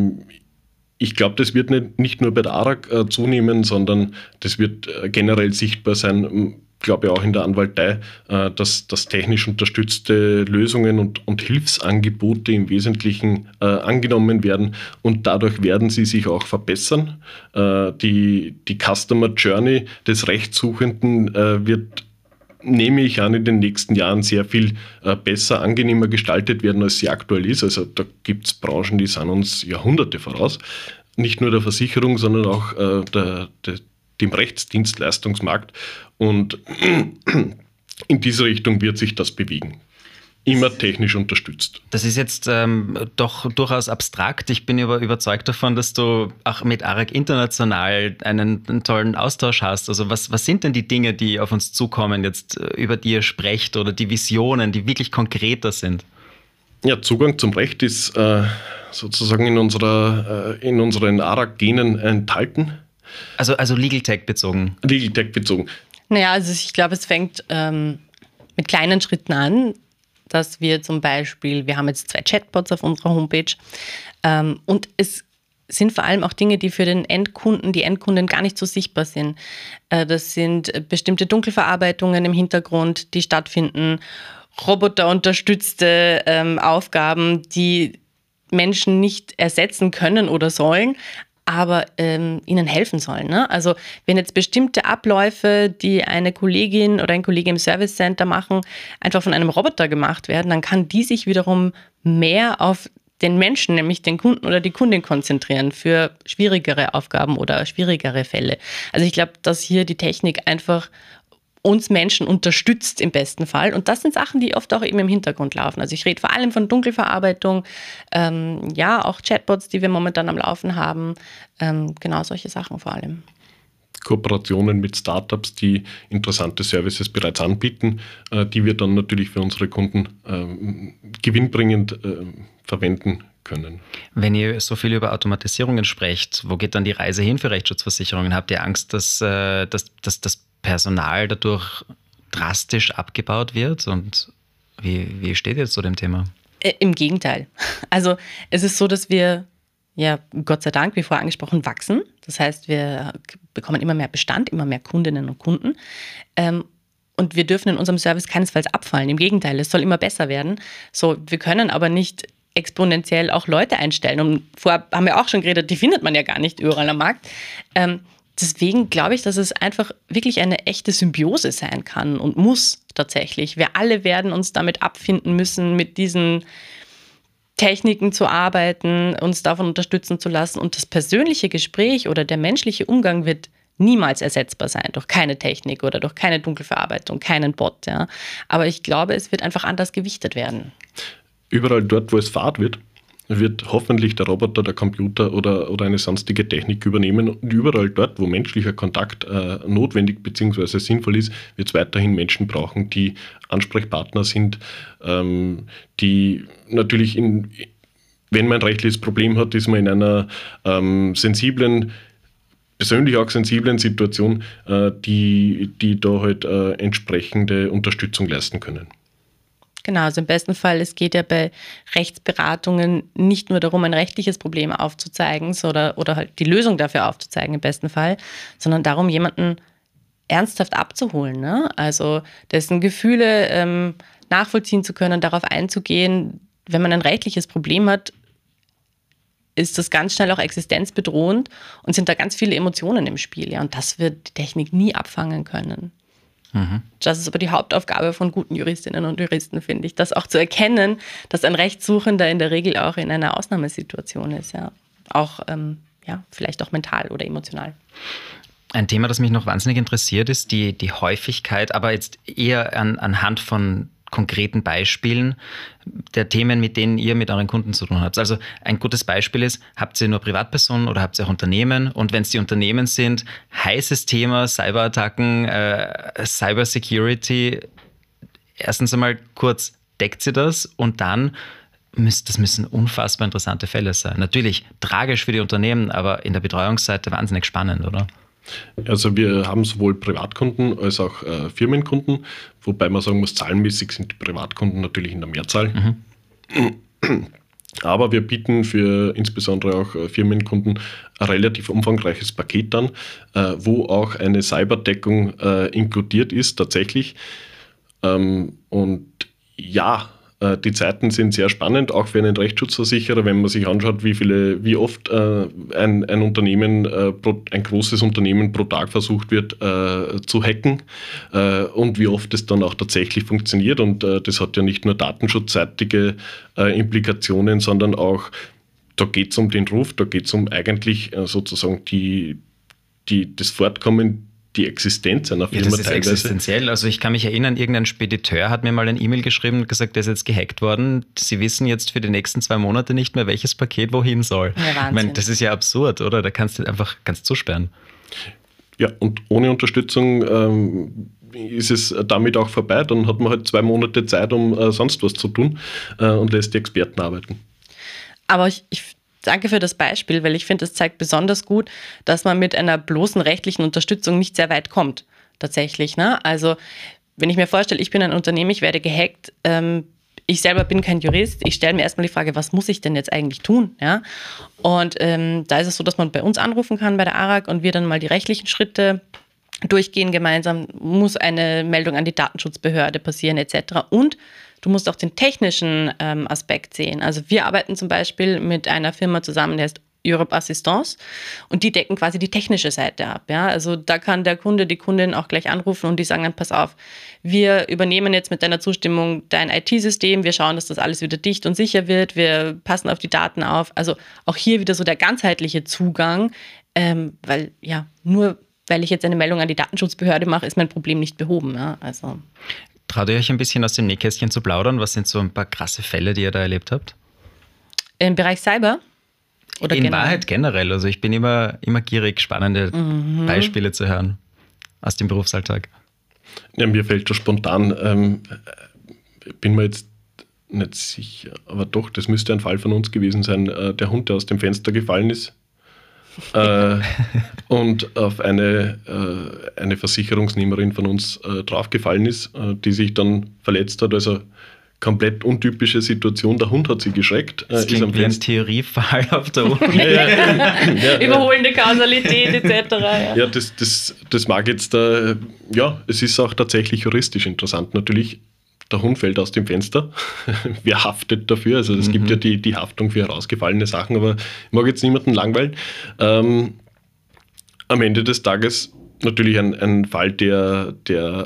ich glaube, das wird nicht nur bei der ARAG zunehmen, sondern das wird generell sichtbar sein, glaube ich auch in der Anwaltei, dass technisch unterstützte Lösungen und Hilfsangebote im Wesentlichen angenommen werden und dadurch werden sie sich auch verbessern. Die Customer Journey des Rechtssuchenden wird, nehme ich an, in den nächsten Jahren sehr viel besser, angenehmer gestaltet werden, als sie aktuell ist. Also da gibt es Branchen, die sind uns Jahrhunderte voraus. Nicht nur der Versicherung, sondern auch dem Rechtsdienstleistungsmarkt. Und in diese Richtung wird sich das bewegen. Immer technisch unterstützt. Das ist jetzt doch durchaus abstrakt. Ich bin aber überzeugt davon, dass du auch mit ARAG international einen tollen Austausch hast. Also was sind denn die Dinge, die auf uns zukommen, jetzt über die ihr sprecht oder die Visionen, die wirklich konkreter sind? Ja, Zugang zum Recht ist sozusagen in unseren ARAG-Genen enthalten. Also Legal Tech bezogen. Legal Tech bezogen. Naja, also ich glaube, es fängt mit kleinen Schritten an, dass wir zum Beispiel, wir haben jetzt 2 Chatbots auf unserer Homepage und es sind vor allem auch Dinge, die für den Endkunden, die Endkunden gar nicht so sichtbar sind. Das sind bestimmte Dunkelverarbeitungen im Hintergrund, die stattfinden, roboterunterstützte Aufgaben, die Menschen nicht ersetzen können oder sollen, aber ihnen helfen sollen. Ne? Also wenn jetzt bestimmte Abläufe, die eine Kollegin oder ein Kollege im Service Center machen, einfach von einem Roboter gemacht werden, dann kann die sich wiederum mehr auf den Menschen, nämlich den Kunden oder die Kundin konzentrieren für schwierigere Aufgaben oder schwierigere Fälle. Also ich glaube, dass hier die Technik einfach uns Menschen unterstützt im besten Fall. Und das sind Sachen, die oft auch eben im Hintergrund laufen. Also ich rede vor allem von Dunkelverarbeitung, auch Chatbots, die wir momentan am Laufen haben. Genau solche Sachen vor allem. Kooperationen mit Startups, die interessante Services bereits anbieten, die wir dann natürlich für unsere Kunden gewinnbringend verwenden können. Wenn ihr so viel über Automatisierungen sprecht, wo geht dann die Reise hin für Rechtsschutzversicherungen? Habt ihr Angst, dass das Personal dadurch drastisch abgebaut wird? Und wie steht ihr zu dem Thema? Im Gegenteil. Also es ist so, dass wir Gott sei Dank, wie vorher angesprochen, wachsen. Das heißt, wir bekommen immer mehr Bestand, immer mehr Kundinnen und Kunden. Und wir dürfen in unserem Service keinesfalls abfallen. Im Gegenteil, es soll immer besser werden. So, wir können aber nicht exponentiell auch Leute einstellen. Und vorher haben wir auch schon geredet, die findet man ja gar nicht überall am Markt. Deswegen glaube ich, dass es einfach wirklich eine echte Symbiose sein kann und muss tatsächlich. Wir alle werden uns damit abfinden müssen, mit diesen Techniken zu arbeiten, uns davon unterstützen zu lassen. Und das persönliche Gespräch oder der menschliche Umgang wird niemals ersetzbar sein durch keine Technik oder durch keine Dunkelverarbeitung, keinen Bot. Ja. Aber ich glaube, es wird einfach anders gewichtet werden. Überall dort, wo es Fahrt wird hoffentlich der Roboter, der Computer oder eine sonstige Technik übernehmen. Und überall dort, wo menschlicher Kontakt notwendig bzw. sinnvoll ist, wird es weiterhin Menschen brauchen, die Ansprechpartner sind, die natürlich, wenn man ein rechtliches Problem hat, ist man in einer persönlich auch sensiblen Situation, die da halt entsprechende Unterstützung leisten können. Genau, also im besten Fall, es geht ja bei Rechtsberatungen nicht nur darum, ein rechtliches Problem aufzuzeigen oder halt die Lösung dafür aufzuzeigen im besten Fall, sondern darum, jemanden ernsthaft abzuholen. Ne? Also dessen Gefühle nachvollziehen zu können, darauf einzugehen. Wenn man ein rechtliches Problem hat, ist das ganz schnell auch existenzbedrohend und sind da ganz viele Emotionen im Spiel. Ja? Und das wird die Technik nie abfangen können. Das ist aber die Hauptaufgabe von guten Juristinnen und Juristen, finde ich, das auch zu erkennen, dass ein Rechtssuchender in der Regel auch in einer Ausnahmesituation ist, ja. Auch, vielleicht auch mental oder emotional. Ein Thema, das mich noch wahnsinnig interessiert, ist die Häufigkeit, aber jetzt eher anhand von konkreten Beispielen der Themen, mit denen ihr mit euren Kunden zu tun habt. Also ein gutes Beispiel ist, habt ihr nur Privatpersonen oder habt ihr auch Unternehmen? Und wenn es die Unternehmen sind, heißes Thema, Cyberattacken, Cybersecurity. Erstens einmal kurz, deckt sie das? Und dann, das müssen unfassbar interessante Fälle sein. Natürlich tragisch für die Unternehmen, aber in der Betreuungsseite wahnsinnig spannend, oder? Also wir haben sowohl Privatkunden als auch Firmenkunden, wobei man sagen muss, zahlenmäßig sind die Privatkunden natürlich in der Mehrzahl. Aber wir bieten für insbesondere auch Firmenkunden ein relativ umfangreiches Paket an, wo auch eine Cyberdeckung inkludiert ist tatsächlich. Und ja, die Zeiten sind sehr spannend, auch für einen Rechtsschutzversicherer, wenn man sich anschaut, wie oft ein Unternehmen, ein großes Unternehmen pro Tag versucht wird zu hacken und wie oft es dann auch tatsächlich funktioniert. Und das hat ja nicht nur datenschutzseitige Implikationen, sondern auch, da geht es um den Ruf, da geht es um eigentlich sozusagen das Fortkommen, die Existenz einer Firma teilweise. Das ist existenziell. Also ich kann mich erinnern, irgendein Spediteur hat mir mal ein E-Mail geschrieben und gesagt, der ist jetzt gehackt worden. Sie wissen jetzt für die nächsten 2 Monate nicht mehr, welches Paket wohin soll. Ja, ich meine, das ist ja absurd, oder? Da kannst du einfach ganz zusperren. Ja, und ohne Unterstützung ist es damit auch vorbei. Dann hat man halt 2 Monate Zeit, um sonst was zu tun und lässt die Experten arbeiten. Aber ich danke für das Beispiel, weil ich finde, es zeigt besonders gut, dass man mit einer bloßen rechtlichen Unterstützung nicht sehr weit kommt, tatsächlich. Ne? Also, wenn ich mir vorstelle, ich bin ein Unternehmen, ich werde gehackt, ich selber bin kein Jurist, ich stelle mir erstmal die Frage, was muss ich denn jetzt eigentlich tun? Ja? Und da ist es so, dass man bei uns anrufen kann, bei der ARAG, und wir dann mal die rechtlichen Schritte durchgehen gemeinsam, muss eine Meldung an die Datenschutzbehörde passieren etc. Und du musst auch den technischen Aspekt sehen. Also wir arbeiten zum Beispiel mit einer Firma zusammen, die heißt Europe Assistance, und die decken quasi die technische Seite ab. Ja? Also da kann der Kunde, die Kundin auch gleich anrufen und die sagen dann, pass auf, wir übernehmen jetzt mit deiner Zustimmung dein IT-System, wir schauen, dass das alles wieder dicht und sicher wird, wir passen auf die Daten auf. Also auch hier wieder so der ganzheitliche Zugang, weil ich jetzt eine Meldung an die Datenschutzbehörde mache, ist mein Problem nicht behoben. Ja? Also traut ihr euch ein bisschen aus dem Nähkästchen zu plaudern? Was sind so ein paar krasse Fälle, die ihr da erlebt habt? Im Bereich Cyber? Oder in Wahrheit generell. Also ich bin immer gierig, spannende Beispiele zu hören aus dem Berufsalltag. Ja, mir fällt schon spontan, bin mir jetzt nicht sicher, aber doch, das müsste ein Fall von uns gewesen sein, der Hund, der aus dem Fenster gefallen ist. Und auf eine Versicherungsnehmerin von uns draufgefallen ist, die sich dann verletzt hat. Also komplett untypische Situation. Der Hund hat sie geschreckt. Das klingt wie ein Theoriefall auf der Uni. Überholende Kausalität etc. Ja, das mag jetzt, es ist auch tatsächlich juristisch interessant. Natürlich, der Hund fällt aus dem Fenster. Wer haftet dafür? Also es gibt ja die Haftung für herausgefallene Sachen, aber ich mag jetzt niemanden langweilen. Am Ende des Tages natürlich ein Fall, der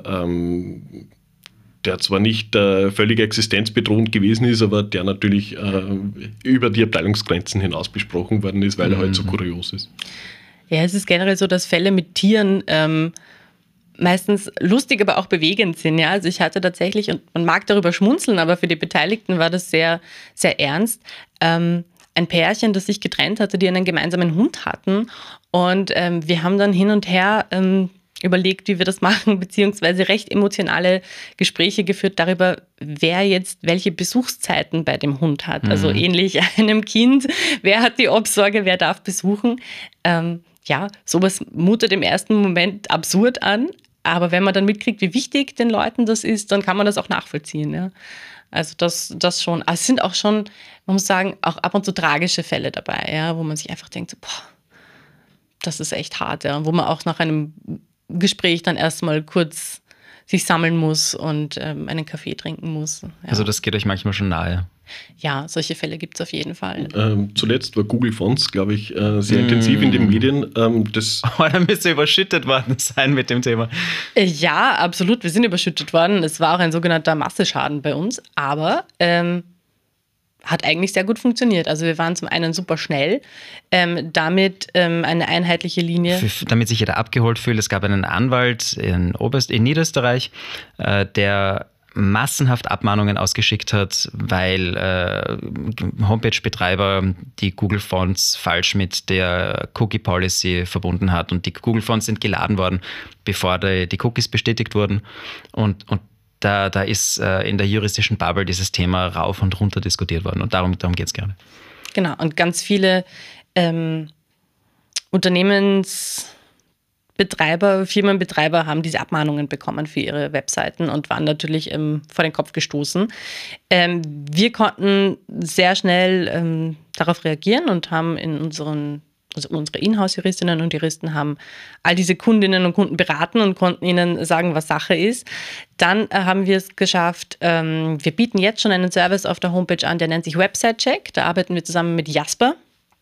zwar nicht völlig existenzbedrohend gewesen ist, aber der natürlich über die Abteilungsgrenzen hinaus besprochen worden ist, weil er halt so kurios ist. Ja, es ist generell so, dass Fälle mit Tieren meistens lustig, aber auch bewegend sind. Ja? Also ich hatte tatsächlich, und man mag darüber schmunzeln, aber für die Beteiligten war das sehr, sehr ernst, ein Pärchen, das sich getrennt hatte, die einen gemeinsamen Hund hatten. Und wir haben dann hin und her überlegt, wie wir das machen, beziehungsweise recht emotionale Gespräche geführt darüber, wer jetzt welche Besuchszeiten bei dem Hund hat. Also ähnlich einem Kind, wer hat die Obsorge, wer darf besuchen. Sowas mutet im ersten Moment absurd an, aber wenn man dann mitkriegt, wie wichtig den Leuten das ist, dann kann man das auch nachvollziehen. Ja? Also das schon. Also es sind auch schon, man muss sagen, auch ab und zu tragische Fälle dabei, ja, wo man sich einfach denkt, so, das ist echt hart, ja, und wo man auch nach einem Gespräch dann erstmal kurz sich sammeln muss und einen Kaffee trinken muss. Ja. Also das geht euch manchmal schon nahe. Ja, solche Fälle gibt es auf jeden Fall. Zuletzt war Google Fonts, glaube ich, sehr intensiv in den Medien. Da müsste überschüttet worden sein mit dem Thema. Ja, absolut. Wir sind überschüttet worden. Es war auch ein sogenannter Masseschaden bei uns, aber hat eigentlich sehr gut funktioniert. Also wir waren zum einen super schnell, damit eine einheitliche Linie. Damit sich jeder abgeholt fühlt. Es gab einen Anwalt in Niederösterreich, der massenhaft Abmahnungen ausgeschickt hat, weil Homepage-Betreiber die Google-Fonts falsch mit der Cookie-Policy verbunden hat. Und die Google-Fonts sind geladen worden, bevor die Cookies bestätigt wurden. Und da ist in der juristischen Bubble dieses Thema rauf und runter diskutiert worden. Und darum geht es gerne. Genau, und ganz viele Firmenbetreiber haben diese Abmahnungen bekommen für ihre Webseiten und waren natürlich vor den Kopf gestoßen. Wir konnten sehr schnell darauf reagieren und haben unsere Inhouse-Juristinnen und Juristen haben all diese Kundinnen und Kunden beraten und konnten ihnen sagen, was Sache ist. Dann haben wir es geschafft, wir bieten jetzt schon einen Service auf der Homepage an, der nennt sich Website Check. Da arbeiten wir zusammen mit Jasper.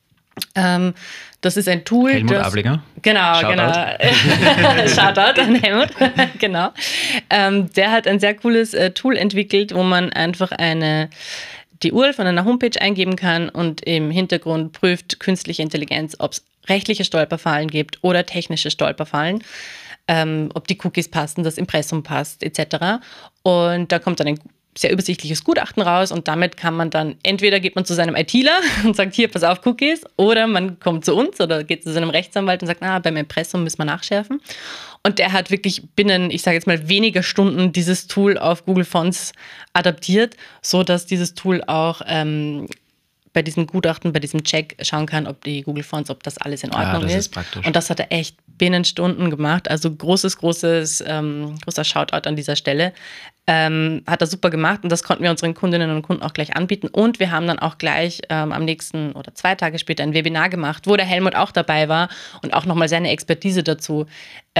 Das ist ein Tool. Helmut Ablinger. Genau. Shoutout an Helmut. Genau. Der hat ein sehr cooles Tool entwickelt, wo man einfach die URL von einer Homepage eingeben kann und im Hintergrund prüft künstliche Intelligenz, ob es rechtliche Stolperfallen gibt oder technische Stolperfallen, ob die Cookies passen, das Impressum passt, etc. Und da kommt dann ein sehr übersichtliches Gutachten raus und damit kann man dann, entweder geht man zu seinem ITler und sagt, hier, pass auf, Cookies, oder man kommt zu uns oder geht zu seinem Rechtsanwalt und sagt, beim Impressum müssen wir nachschärfen. Und der hat wirklich binnen, ich sage jetzt mal, weniger Stunden dieses Tool auf Google Fonts adaptiert, sodass dieses Tool auch bei diesem Gutachten, bei diesem Check schauen kann, ob die Google Fonts, ob das alles in Ordnung das ist. Praktisch. Und das hat er echt binnen Stunden gemacht. Also großer Shoutout an dieser Stelle. Hat er super gemacht und das konnten wir unseren Kundinnen und Kunden auch gleich anbieten. Und wir haben dann auch gleich am nächsten oder 2 Tage später ein Webinar gemacht, wo der Helmut auch dabei war und auch nochmal seine Expertise dazu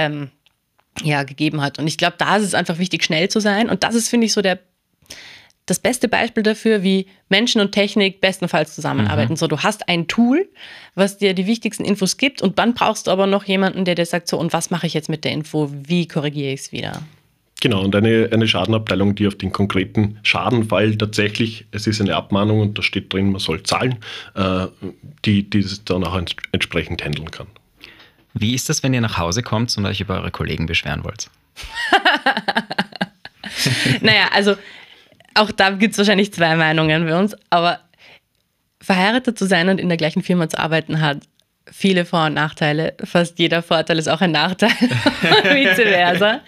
gegeben hat. Und ich glaube, da ist es einfach wichtig, schnell zu sein. Und das ist, finde ich, so das beste Beispiel dafür, wie Menschen und Technik bestenfalls zusammenarbeiten. So, du hast ein Tool, was dir die wichtigsten Infos gibt und dann brauchst du aber noch jemanden, der dir sagt, so, und was mache ich jetzt mit der Info? Wie korrigiere ich es wieder? Genau, und eine Schadenabteilung, die auf den konkreten Schadenfall tatsächlich, es ist eine Abmahnung und da steht drin, man soll zahlen, die es dann auch entsprechend handeln kann. Wie ist das, wenn ihr nach Hause kommt und euch über eure Kollegen beschweren wollt? Naja, also auch da gibt es wahrscheinlich 2 Meinungen bei uns, aber verheiratet zu sein und in der gleichen Firma zu arbeiten hat viele Vor- und Nachteile. Fast jeder Vorteil ist auch ein Nachteil, vice versa.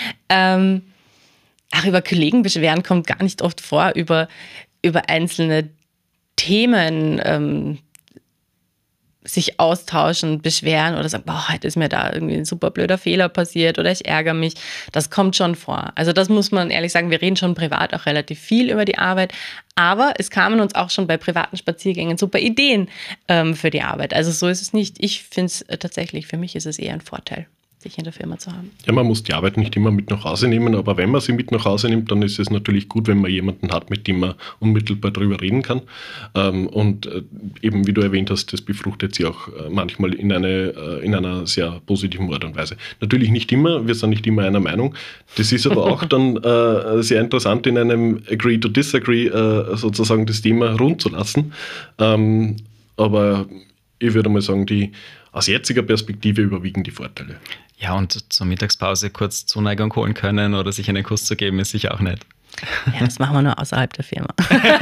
Über Kollegen beschweren kommt gar nicht oft vor, über einzelne Themen sich austauschen, beschweren oder sagen, heute ist mir da irgendwie ein super blöder Fehler passiert oder ich ärgere mich. Das kommt schon vor. Also das muss man ehrlich sagen, wir reden schon privat auch relativ viel über die Arbeit, aber es kamen uns auch schon bei privaten Spaziergängen super Ideen für die Arbeit. Also so ist es nicht. Ich finde es tatsächlich, für mich ist es eher ein Vorteil, sich in der Firma zu haben. Ja, man muss die Arbeit nicht immer mit nach Hause nehmen, aber wenn man sie mit nach Hause nimmt, dann ist es natürlich gut, wenn man jemanden hat, mit dem man unmittelbar darüber reden kann. Und eben, wie du erwähnt hast, das befruchtet sie auch manchmal in einer sehr positiven Art und Weise. Natürlich nicht immer, wir sind nicht immer einer Meinung. Das ist aber auch dann sehr interessant, in einem Agree to Disagree sozusagen das Thema rund zu lassen. Aber ich würde mal sagen, aus jetziger Perspektive überwiegen die Vorteile. Ja, und zur Mittagspause kurz Zuneigung holen können oder sich einen Kuss zu geben, ist sicher auch nett. Ja, das machen wir nur außerhalb der Firma.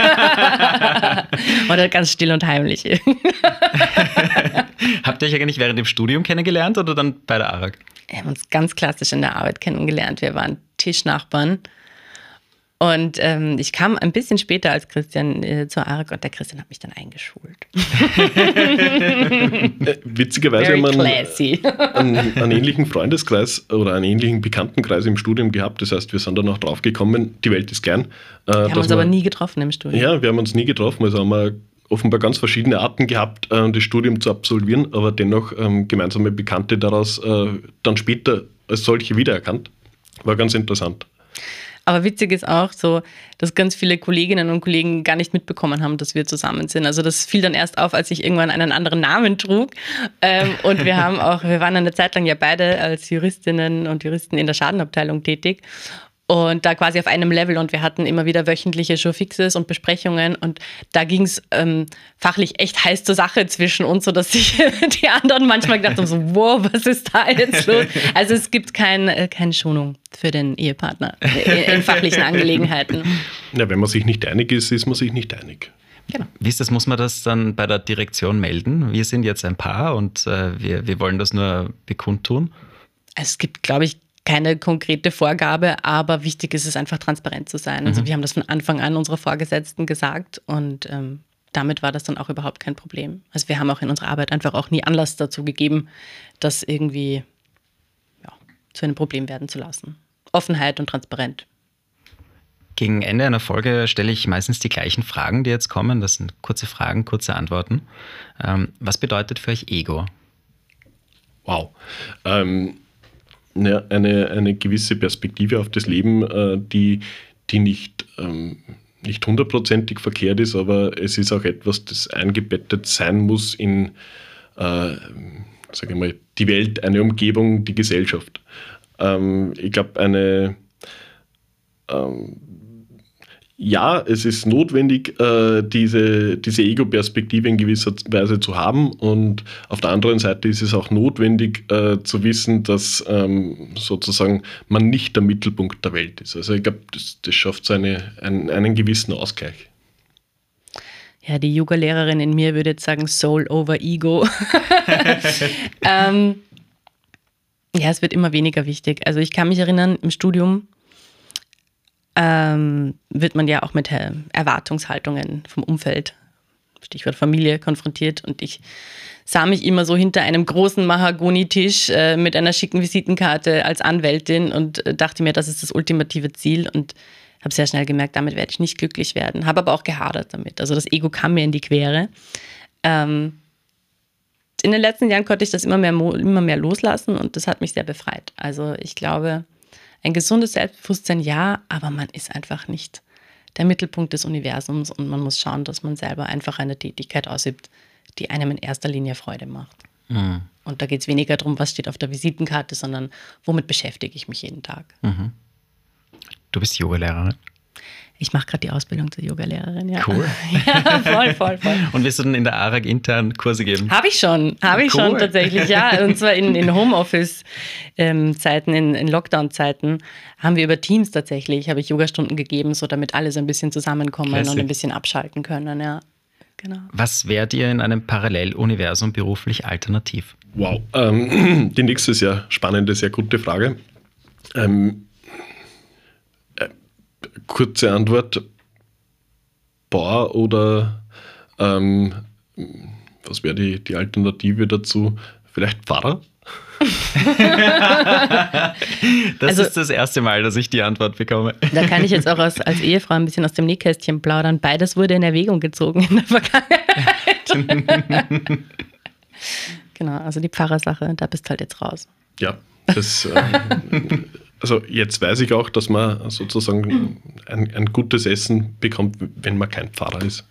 Oder ganz still und heimlich. Habt ihr euch eigentlich während dem Studium kennengelernt oder dann bei der ARAG? Wir haben uns ganz klassisch in der Arbeit kennengelernt. Wir waren Tischnachbarn. Und ich kam ein bisschen später als Christian zur ARAG und der Christian hat mich dann eingeschult. Witzigerweise haben wir einen ähnlichen Freundeskreis oder einen ähnlichen Bekanntenkreis im Studium gehabt. Das heißt, wir sind dann auch drauf gekommen, die Welt ist klein. Wir haben uns aber nie getroffen im Studium. Ja, wir haben uns nie getroffen. Also haben wir offenbar ganz verschiedene Arten gehabt, das Studium zu absolvieren, aber dennoch gemeinsame Bekannte daraus dann später als solche wiedererkannt. War ganz interessant. Aber witzig ist auch so, dass ganz viele Kolleginnen und Kollegen gar nicht mitbekommen haben, dass wir zusammen sind. Also das fiel dann erst auf, als ich irgendwann einen anderen Namen trug. Und wir waren eine Zeit lang ja beide als Juristinnen und Juristen in der Schadenabteilung tätig. Und da quasi auf einem Level und wir hatten immer wieder wöchentliche Showfixes und Besprechungen und da ging es fachlich echt heiß zur Sache zwischen uns, sodass sich die anderen manchmal gedacht haben, so, wow, was ist da jetzt los? Also es gibt keine Schonung für den Ehepartner in fachlichen Angelegenheiten. Ja, wenn man sich nicht einig ist, ist man sich nicht einig. Genau. Wie ist das? Muss man das dann bei der Direktion melden? Wir sind jetzt ein Paar und wir wollen das nur bekundtun? Es gibt, glaube ich, keine konkrete Vorgabe, aber wichtig ist es einfach, transparent zu sein. Also wir haben das von Anfang an unserer Vorgesetzten gesagt und damit war das dann auch überhaupt kein Problem. Also wir haben auch in unserer Arbeit einfach auch nie Anlass dazu gegeben, das irgendwie zu einem Problem werden zu lassen. Offenheit und transparent. Gegen Ende einer Folge stelle ich meistens die gleichen Fragen, die jetzt kommen. Das sind kurze Fragen, kurze Antworten. Was bedeutet für euch Ego? Wow. Eine gewisse Perspektive auf das Leben, die nicht hundertprozentig verkehrt ist, aber es ist auch etwas, das eingebettet sein muss in sage ich mal, die Welt, eine Umgebung, die Gesellschaft. Ich glaube, es ist notwendig, diese Ego-Perspektive in gewisser Weise zu haben und auf der anderen Seite ist es auch notwendig zu wissen, dass sozusagen man nicht der Mittelpunkt der Welt ist. Also ich glaube, das schafft so einen gewissen Ausgleich. Ja, die Yoga-Lehrerin in mir würde jetzt sagen Soul over Ego. Es wird immer weniger wichtig. Also ich kann mich erinnern, im Studium wird man ja auch mit Erwartungshaltungen vom Umfeld, Stichwort Familie, konfrontiert. Und ich sah mich immer so hinter einem großen Mahagoni-Tisch mit einer schicken Visitenkarte als Anwältin und dachte mir, das ist das ultimative Ziel. Und habe sehr schnell gemerkt, damit werde ich nicht glücklich werden. Habe aber auch gehadert damit. Also das Ego kam mir in die Quere. In den letzten Jahren konnte ich das immer mehr loslassen und das hat mich sehr befreit. Also ich glaube, ein gesundes Selbstbewusstsein, ja, aber man ist einfach nicht der Mittelpunkt des Universums und man muss schauen, dass man selber einfach eine Tätigkeit ausübt, die einem in erster Linie Freude macht. Mhm. Und da geht es weniger darum, was steht auf der Visitenkarte, sondern womit beschäftige ich mich jeden Tag. Mhm. Du bist Yogalehrerin? Ich mache gerade die Ausbildung zur Yogalehrerin, ja. Cool. Ja, voll. Und wirst du dann in der ARAG intern Kurse geben? Habe ich schon tatsächlich, ja. Und zwar in Homeoffice-Zeiten, in Lockdown-Zeiten haben wir über Teams tatsächlich, habe ich Yogastunden gegeben, so damit alle so ein bisschen zusammenkommen und ein bisschen abschalten können, ja. Genau. Was wärt ihr in einem Paralleluniversum beruflich alternativ? Wow, die nächste sehr spannende, sehr gute Frage. Kurze Antwort, Bauer oder was wäre die Alternative dazu? Vielleicht Pfarrer? Das ist das erste Mal, dass ich die Antwort bekomme. Da kann ich jetzt auch als Ehefrau ein bisschen aus dem Nähkästchen plaudern. Beides wurde in Erwägung gezogen in der Vergangenheit. Genau, also die Pfarrersache, da bist du halt jetzt raus. Ja, also jetzt weiß ich auch, dass man sozusagen ein gutes Essen bekommt, wenn man kein Pfarrer ist.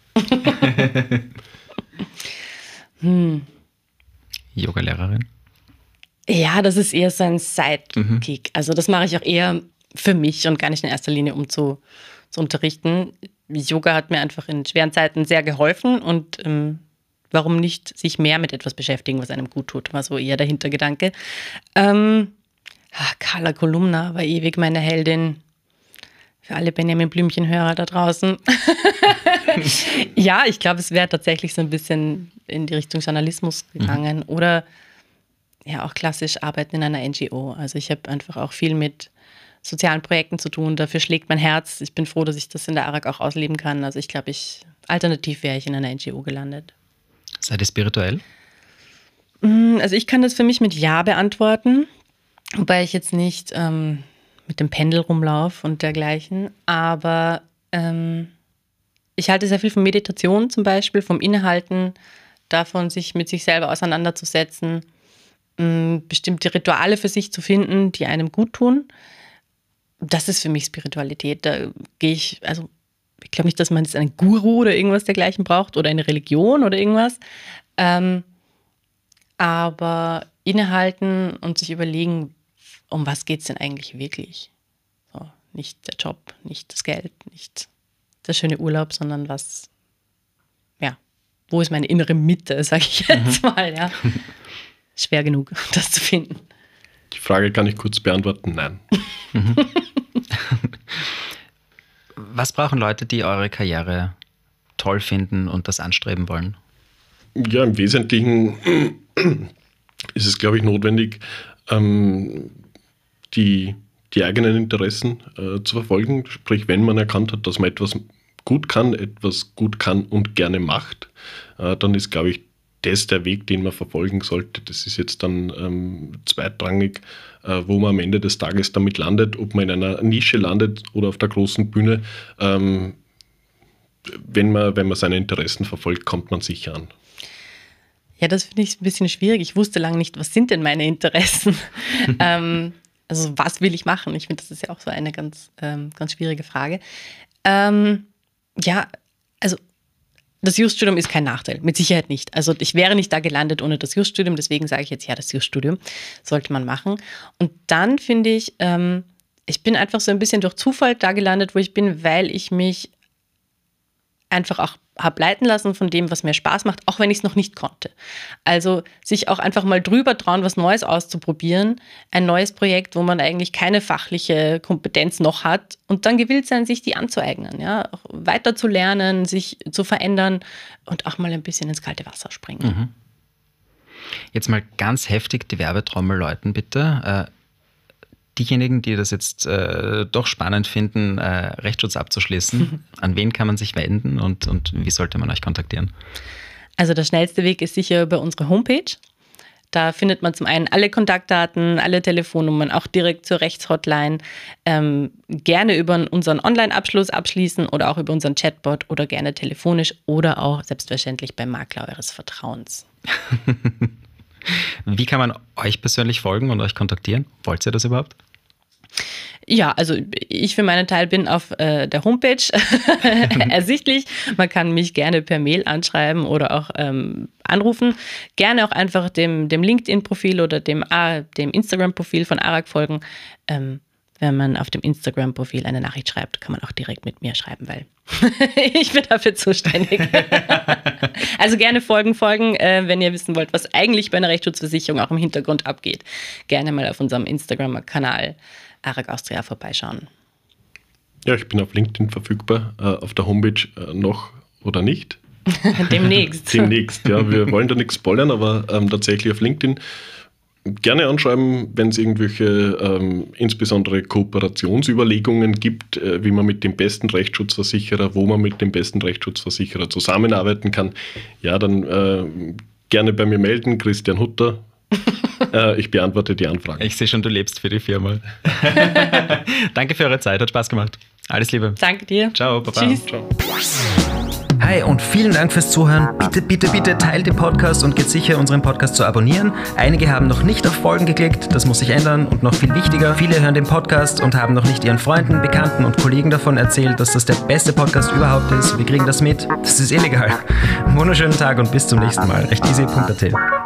Yogalehrerin? Ja, das ist eher so ein Sidekick. Also das mache ich auch eher für mich und gar nicht in erster Linie, um zu unterrichten. Yoga hat mir einfach in schweren Zeiten sehr geholfen und warum nicht sich mehr mit etwas beschäftigen, was einem gut tut, war so eher der Hintergedanke. Carla Kolumna war ewig meine Heldin. Für alle Benjamin Blümchen-Hörer da draußen. Ja, ich glaube, es wäre tatsächlich so ein bisschen in die Richtung Journalismus gegangen oder ja auch klassisch arbeiten in einer NGO. Also ich habe einfach auch viel mit sozialen Projekten zu tun. Dafür schlägt mein Herz. Ich bin froh, dass ich das in der ARAG auch ausleben kann. Also ich glaube, alternativ wäre ich in einer NGO gelandet. Seid ihr spirituell? Also ich kann das für mich mit Ja beantworten. Wobei ich jetzt nicht mit dem Pendel rumlaufe und dergleichen, aber ich halte sehr viel von Meditation zum Beispiel, vom Innehalten, davon sich mit sich selber auseinanderzusetzen, bestimmte Rituale für sich zu finden, die einem gut tun. Das ist für mich Spiritualität. Da gehe ich glaube nicht, dass man jetzt einen Guru oder irgendwas dergleichen braucht oder eine Religion oder irgendwas, aber innehalten und sich überlegen, um was geht es denn eigentlich wirklich? So, Nicht der Job, nicht das Geld, nicht der schöne Urlaub, sondern wo ist meine innere Mitte, sage ich jetzt mal. Ja. Schwer genug, das zu finden. Die Frage kann ich kurz beantworten, nein. Was brauchen Leute, die eure Karriere toll finden und das anstreben wollen? Ja, im Wesentlichen ist es, glaube ich, notwendig, die eigenen Interessen zu verfolgen. Sprich, wenn man erkannt hat, dass man etwas gut kann und gerne macht, dann ist, glaube ich, das der Weg, den man verfolgen sollte. Das ist jetzt dann zweitrangig, wo man am Ende des Tages damit landet, ob man in einer Nische landet oder auf der großen Bühne. Wenn man seine Interessen verfolgt, kommt man sicher an. Ja, das finde ich ein bisschen schwierig. Ich wusste lange nicht, was sind denn meine Interessen? Also was will ich machen? Ich finde, das ist ja auch so eine ganz schwierige Frage. Also das Jurastudium ist kein Nachteil, mit Sicherheit nicht. Also ich wäre nicht da gelandet ohne das Jurastudium, deswegen sage ich jetzt, ja, das Jurastudium sollte man machen. Und dann finde ich, ich bin einfach so ein bisschen durch Zufall da gelandet, wo ich bin, weil ich mich einfach auch habe leiten lassen von dem, was mir Spaß macht, auch wenn ich es noch nicht konnte. Also sich auch einfach mal drüber trauen, was Neues auszuprobieren, ein neues Projekt, wo man eigentlich keine fachliche Kompetenz noch hat und dann gewillt sein, sich die anzueignen, ja, auch weiter zu lernen, sich zu verändern und auch mal ein bisschen ins kalte Wasser springen. Mhm. Jetzt mal ganz heftig die Werbetrommel läuten, bitte. Diejenigen, die das jetzt doch spannend finden, Rechtsschutz abzuschließen, an wen kann man sich wenden und wie sollte man euch kontaktieren? Also der schnellste Weg ist sicher über unsere Homepage. Da findet man zum einen alle Kontaktdaten, alle Telefonnummern, auch direkt zur Rechtshotline. Gerne über unseren Online-Abschluss abschließen oder auch über unseren Chatbot oder gerne telefonisch oder auch selbstverständlich beim Makler eures Vertrauens. Wie kann man euch persönlich folgen und euch kontaktieren? Wollt ihr das überhaupt? Ja, also ich für meinen Teil bin auf der Homepage ersichtlich. Man kann mich gerne per Mail anschreiben oder auch anrufen. Gerne auch einfach dem LinkedIn-Profil oder dem Instagram-Profil von ARAG folgen. Wenn man auf dem Instagram-Profil eine Nachricht schreibt, kann man auch direkt mit mir schreiben, weil ich bin dafür zuständig. Also gerne folgen, wenn ihr wissen wollt, was eigentlich bei einer Rechtsschutzversicherung auch im Hintergrund abgeht. Gerne mal auf unserem Instagram-Kanal ARAG Austria vorbeischauen. Ja, ich bin auf LinkedIn verfügbar, auf der Homepage noch oder nicht. Demnächst. Demnächst, ja. Wir wollen da nichts spoilern, aber tatsächlich auf LinkedIn. Gerne anschreiben, wenn es irgendwelche insbesondere Kooperationsüberlegungen gibt, wie man mit dem besten Rechtsschutzversicherer, wo man mit dem besten Rechtsschutzversicherer zusammenarbeiten kann. Ja, dann gerne bei mir melden, Christian Hutter. Ich beantworte die Anfragen. Ich sehe schon, du lebst für die Firma. Danke für eure Zeit, hat Spaß gemacht. Alles Liebe. Danke dir. Ciao, Baba. Tschüss. Ciao. Hi und vielen Dank fürs Zuhören. Bitte teilt den Podcast und geht sicher, unseren Podcast zu abonnieren. Einige haben noch nicht auf Folgen geklickt, das muss sich ändern und noch viel wichtiger, viele hören den Podcast und haben noch nicht ihren Freunden, Bekannten und Kollegen davon erzählt, dass das der beste Podcast überhaupt ist. Wir kriegen das mit, das ist illegal. Wunderschönen Tag und bis zum nächsten Mal. Rechteasy.at